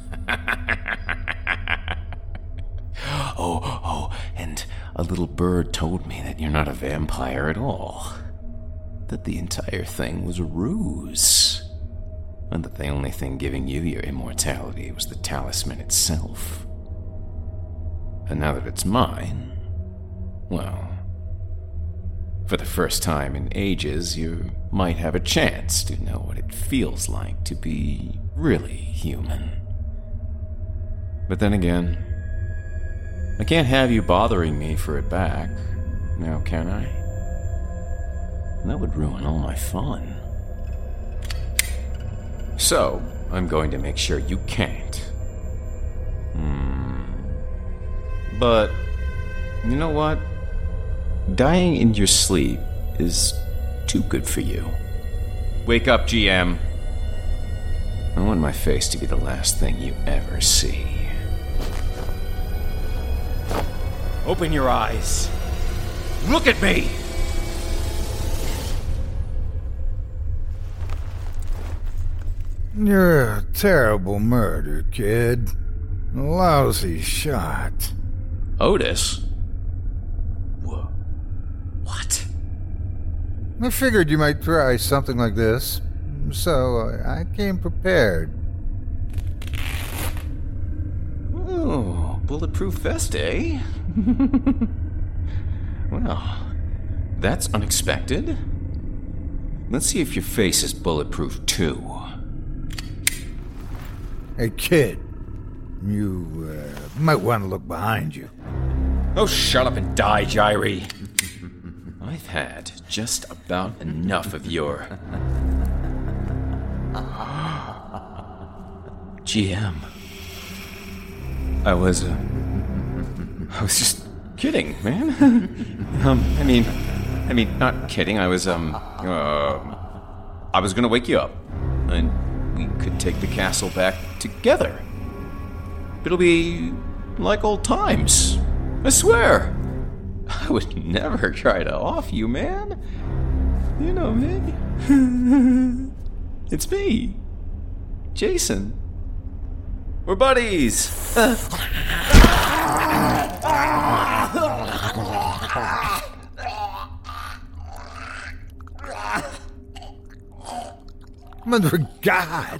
F: oh, oh, and a little bird told me that you're not a vampire at all. That the entire thing was a ruse. And that the only thing giving you your immortality was the talisman itself. And now that it's mine, well, for the first time in ages, you might have a chance to know what it feels like to be really human. But then again, I can't have you bothering me for it back, now can I? That would ruin all my fun. So, I'm going to make sure you can't. Hmm. But, you know what? Dying in your sleep is too good for you. Wake up, G M. I want my face to be the last thing you ever see. Open your eyes. Look at me!
E: You're a terrible murder, kid. A lousy shot.
F: Otis? Whoa. What?
E: I figured you might try something like this, so I came prepared.
F: Oh, bulletproof vest, eh? Well, that's unexpected. Let's see if your face is bulletproof, too.
E: Hey, kid. You uh, might want to look behind you.
F: Oh, shut up and die, Jairi. I've had just about enough of your... G M. I was, uh... I was just kidding, man. um, I mean... I mean, not kidding, I was, um... Uh, I was gonna wake you up. And we could take the castle back together. It'll be like old times. I swear. I would never try to off you, man. You know me. It's me. Jason. We're buddies.
E: Mother of God.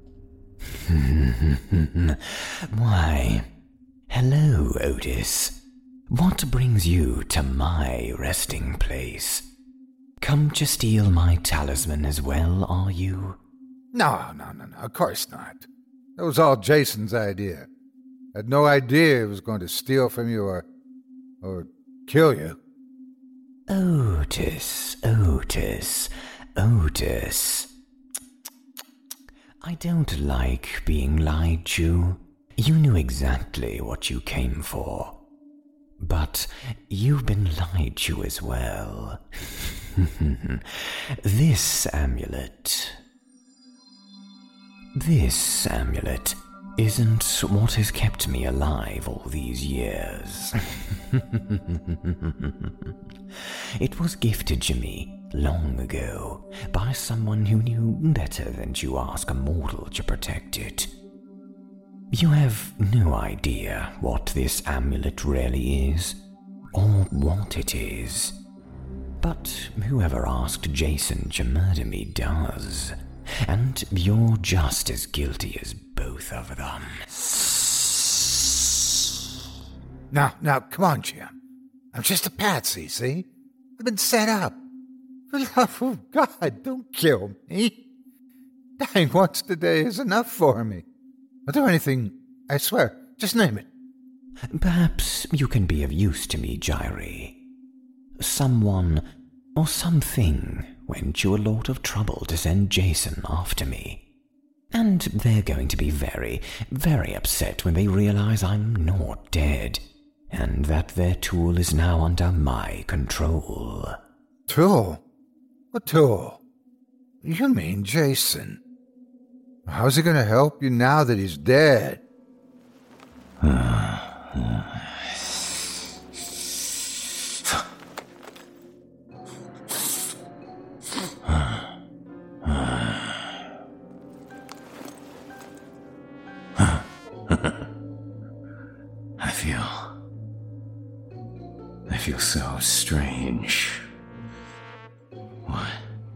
D: Why, hello, Otis. What brings you to my resting place? Come to steal my talisman as well, are you?
E: No, no, no, no, of course not. That was all Jason's idea. I had no idea he was going to steal from you or... or kill you.
D: Otis, Otis, Otis. I don't like being lied to. You knew exactly what you came for. But you've been lied to as well. This amulet... This amulet isn't what has kept me alive all these years. It was gifted to me long ago by someone who knew better than to ask a mortal to protect it. You have no idea what this amulet really is, or what it is. But whoever asked Jason to murder me does, and you're just as guilty as both of them.
E: Now, now, come on, Jim. I'm just a patsy, see? I've been set up. For the love of God, don't kill me. Dying once today is enough for me. I'll do anything, I swear. Just name it.
D: Perhaps you can be of use to me, Jairi. Someone or something went to a lot of trouble to send Jason after me. And they're going to be very, very upset when they realize I'm not dead, and that their tool is now under my control.
E: Tool? What tool? You mean Jason. How's he going to help you now that he's dead?
F: I feel... I feel so strange. What?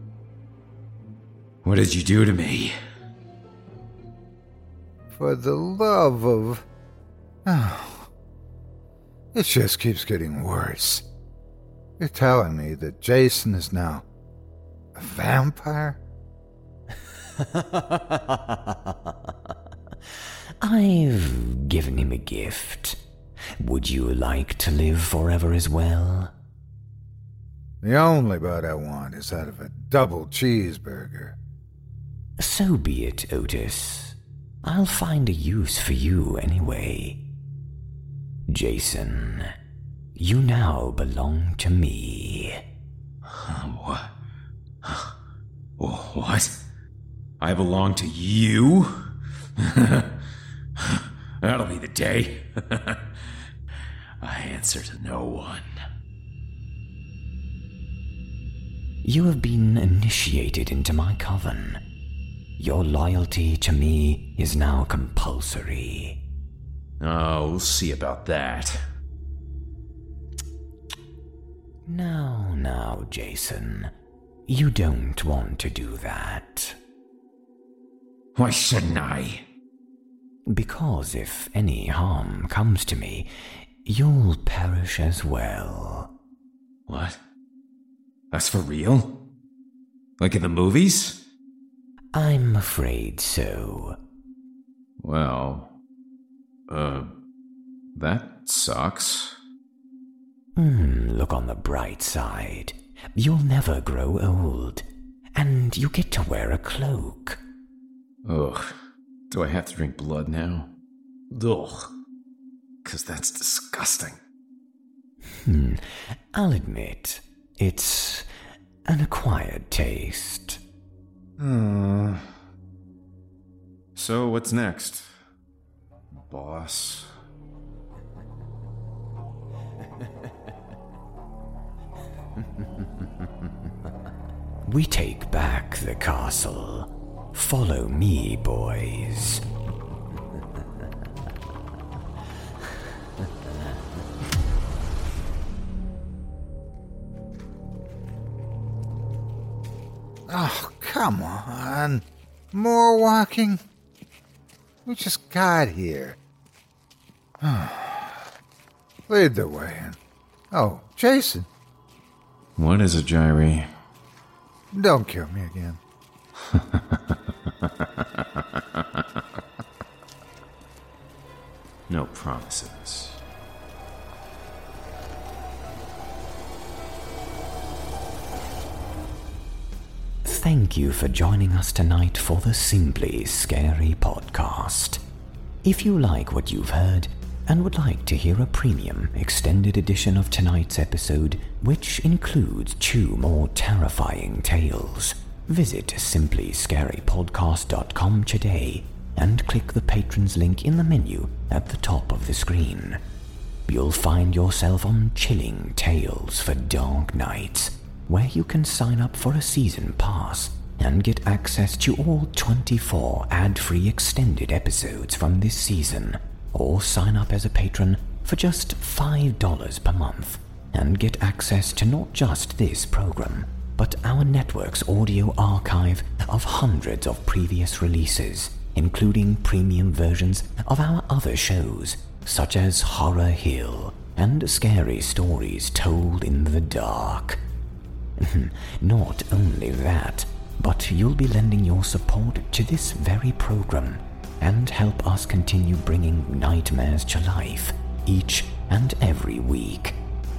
F: What did you do to me?
E: For the love of... Oh, it just keeps getting worse. You're telling me that Jason is now a vampire?
D: I've given him a gift. Would you like to live forever as well?
E: The only bite I want is out of a double cheeseburger.
D: So be it, Otis. I'll find a use for you anyway. Jason, you now belong to me.
F: What? What? I belong to you? That'll be the day. I answer to no one.
D: You have been initiated into my coven. Your loyalty to me is now compulsory.
F: Oh, we'll see about that.
D: Now, now, Jason. You don't want to do that.
F: Why shouldn't I?
D: Because if any harm comes to me, you'll perish as well.
F: What? That's for real? Like in the movies?
D: I'm afraid so.
F: Well, uh, that sucks.
D: Mm, look on the bright side. You'll never grow old, and you get to wear a cloak.
F: Ugh. Do I have to drink blood now? Ugh. Because that's disgusting.
D: Hmm. I'll admit, it's an acquired taste.
F: Uh, so what's next, boss?
D: We take back the castle. Follow me, boys.
E: Oh, come on. More walking? We just got here. Lead the way in. Oh, Jason.
F: What is it, Jairi?
E: Don't kill me again.
F: No promises.
D: Thank you for joining us tonight for the Simply Scary podcast. If you like what you've heard and would like to hear a premium extended edition of tonight's episode, which includes two more terrifying tales, visit simply scary podcast dot com today and click the patrons link in the menu at the top of the screen. You'll find yourself on Chilling Tales for Dark Nights, where you can sign up for a season pass and get access to all twenty-four ad-free extended episodes from this season, or sign up as a patron for just five dollars per month and get access to not just this program, but our network's audio archive of hundreds of previous releases, including premium versions of our other shows, such as Horror Hill and Scary Stories Told in the Dark. Not only that, but you'll be lending your support to this very program and help us continue bringing nightmares to life each and every week.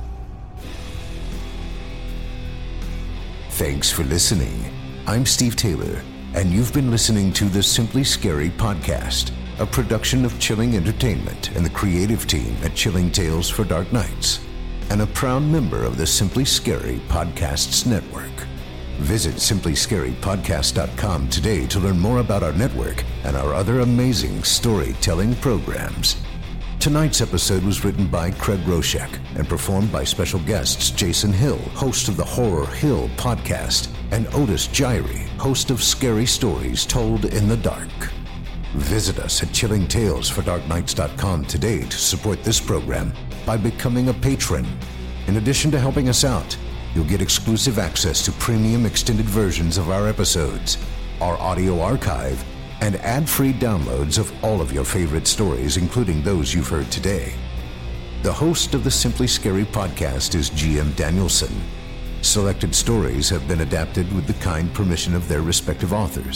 C: Thanks for listening. I'm Steve Taylor, and you've been listening to the Simply Scary podcast, a production of Chilling Entertainment and the creative team at Chilling Tales for Dark Nights, and a proud member of the Simply Scary Podcasts Network. Visit simply scary podcast dot com today to learn more about our network and our other amazing storytelling programs. Tonight's episode was written by Craig Roshek and performed by special guests Jason Hill, host of the Horror Hill podcast, and Otis Jairi, host of Scary Stories Told in the Dark. Visit us at chilling tales for dark nights dot com today to support this program by becoming a patron. In addition to helping us out, you'll get exclusive access to premium extended versions of our episodes, our audio archive, and ad-free downloads of all of your favorite stories, including those you've heard today. The host of the Simply Scary podcast is G M Danielson. Selected stories have been adapted with the kind permission of their respective authors.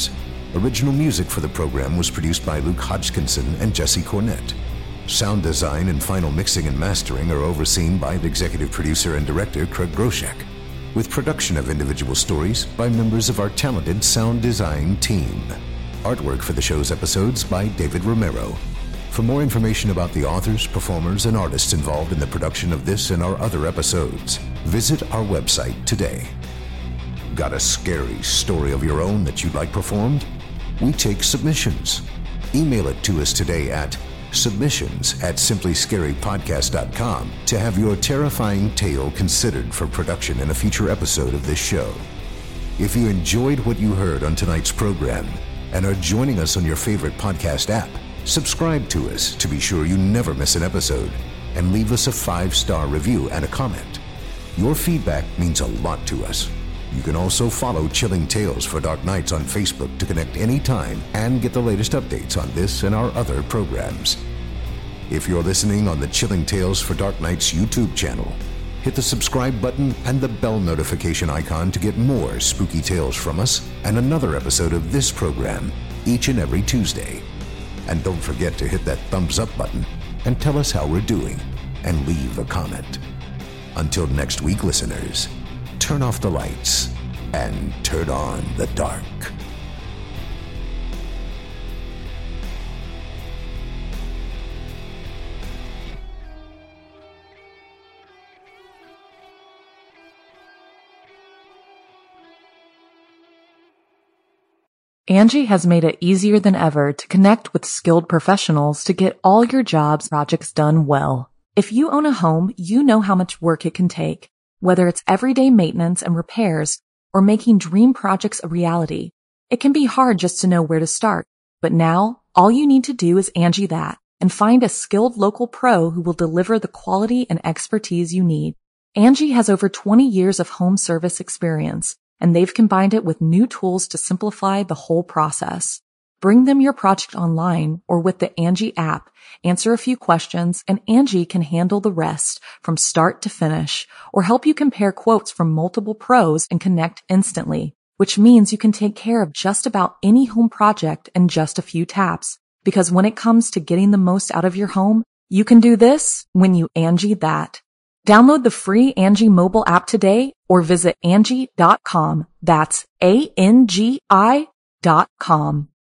C: Original music for the program was produced by Luke Hodgkinson and Jesse Cornett. Sound design and final mixing and mastering are overseen by the executive producer and director Craig Groshek, with production of individual stories by members of our talented sound design team. Artwork for the show's episodes by David Romero. For more information about the authors, performers, and artists involved in the production of this and our other episodes, visit our website today. Got a scary story of your own that you'd like performed? We take submissions. Email it to us today at submissions at simply scary podcast dot com to have your terrifying tale considered for production in a future episode of this show. If you enjoyed what you heard on tonight's program and are joining us on your favorite podcast app, subscribe to us to be sure you never miss an episode, and leave us a five-star review and a comment. Your feedback means a lot to us. You can also follow Chilling Tales for Dark Nights on Facebook to connect anytime and get the latest updates on this and our other programs. If you're listening on the Chilling Tales for Dark Nights YouTube channel, hit the subscribe button and the bell notification icon to get more spooky tales from us and another episode of this program each and every Tuesday. And don't forget to hit that thumbs up button and tell us how we're doing and leave a comment. Until next week, listeners, turn off the lights and turn on the dark.
A: Angie has made it easier than ever to connect with skilled professionals to get all your jobs projects done well. If you own a home, you know how much work it can take, whether it's everyday maintenance and repairs or making dream projects a reality. It can be hard just to know where to start, but now all you need to do is Angie that and find a skilled local pro who will deliver the quality and expertise you need. Angie has over twenty years of home service experience, and they've combined it with new tools to simplify the whole process. Bring them your project online or with the Angie app, answer a few questions, and Angie can handle the rest from start to finish, or help you compare quotes from multiple pros and connect instantly, which means you can take care of just about any home project in just a few taps. Because when it comes to getting the most out of your home, you can do this when you Angie that. Download the free Angie mobile app today or visit Angie dot com. That's A N G I dot com.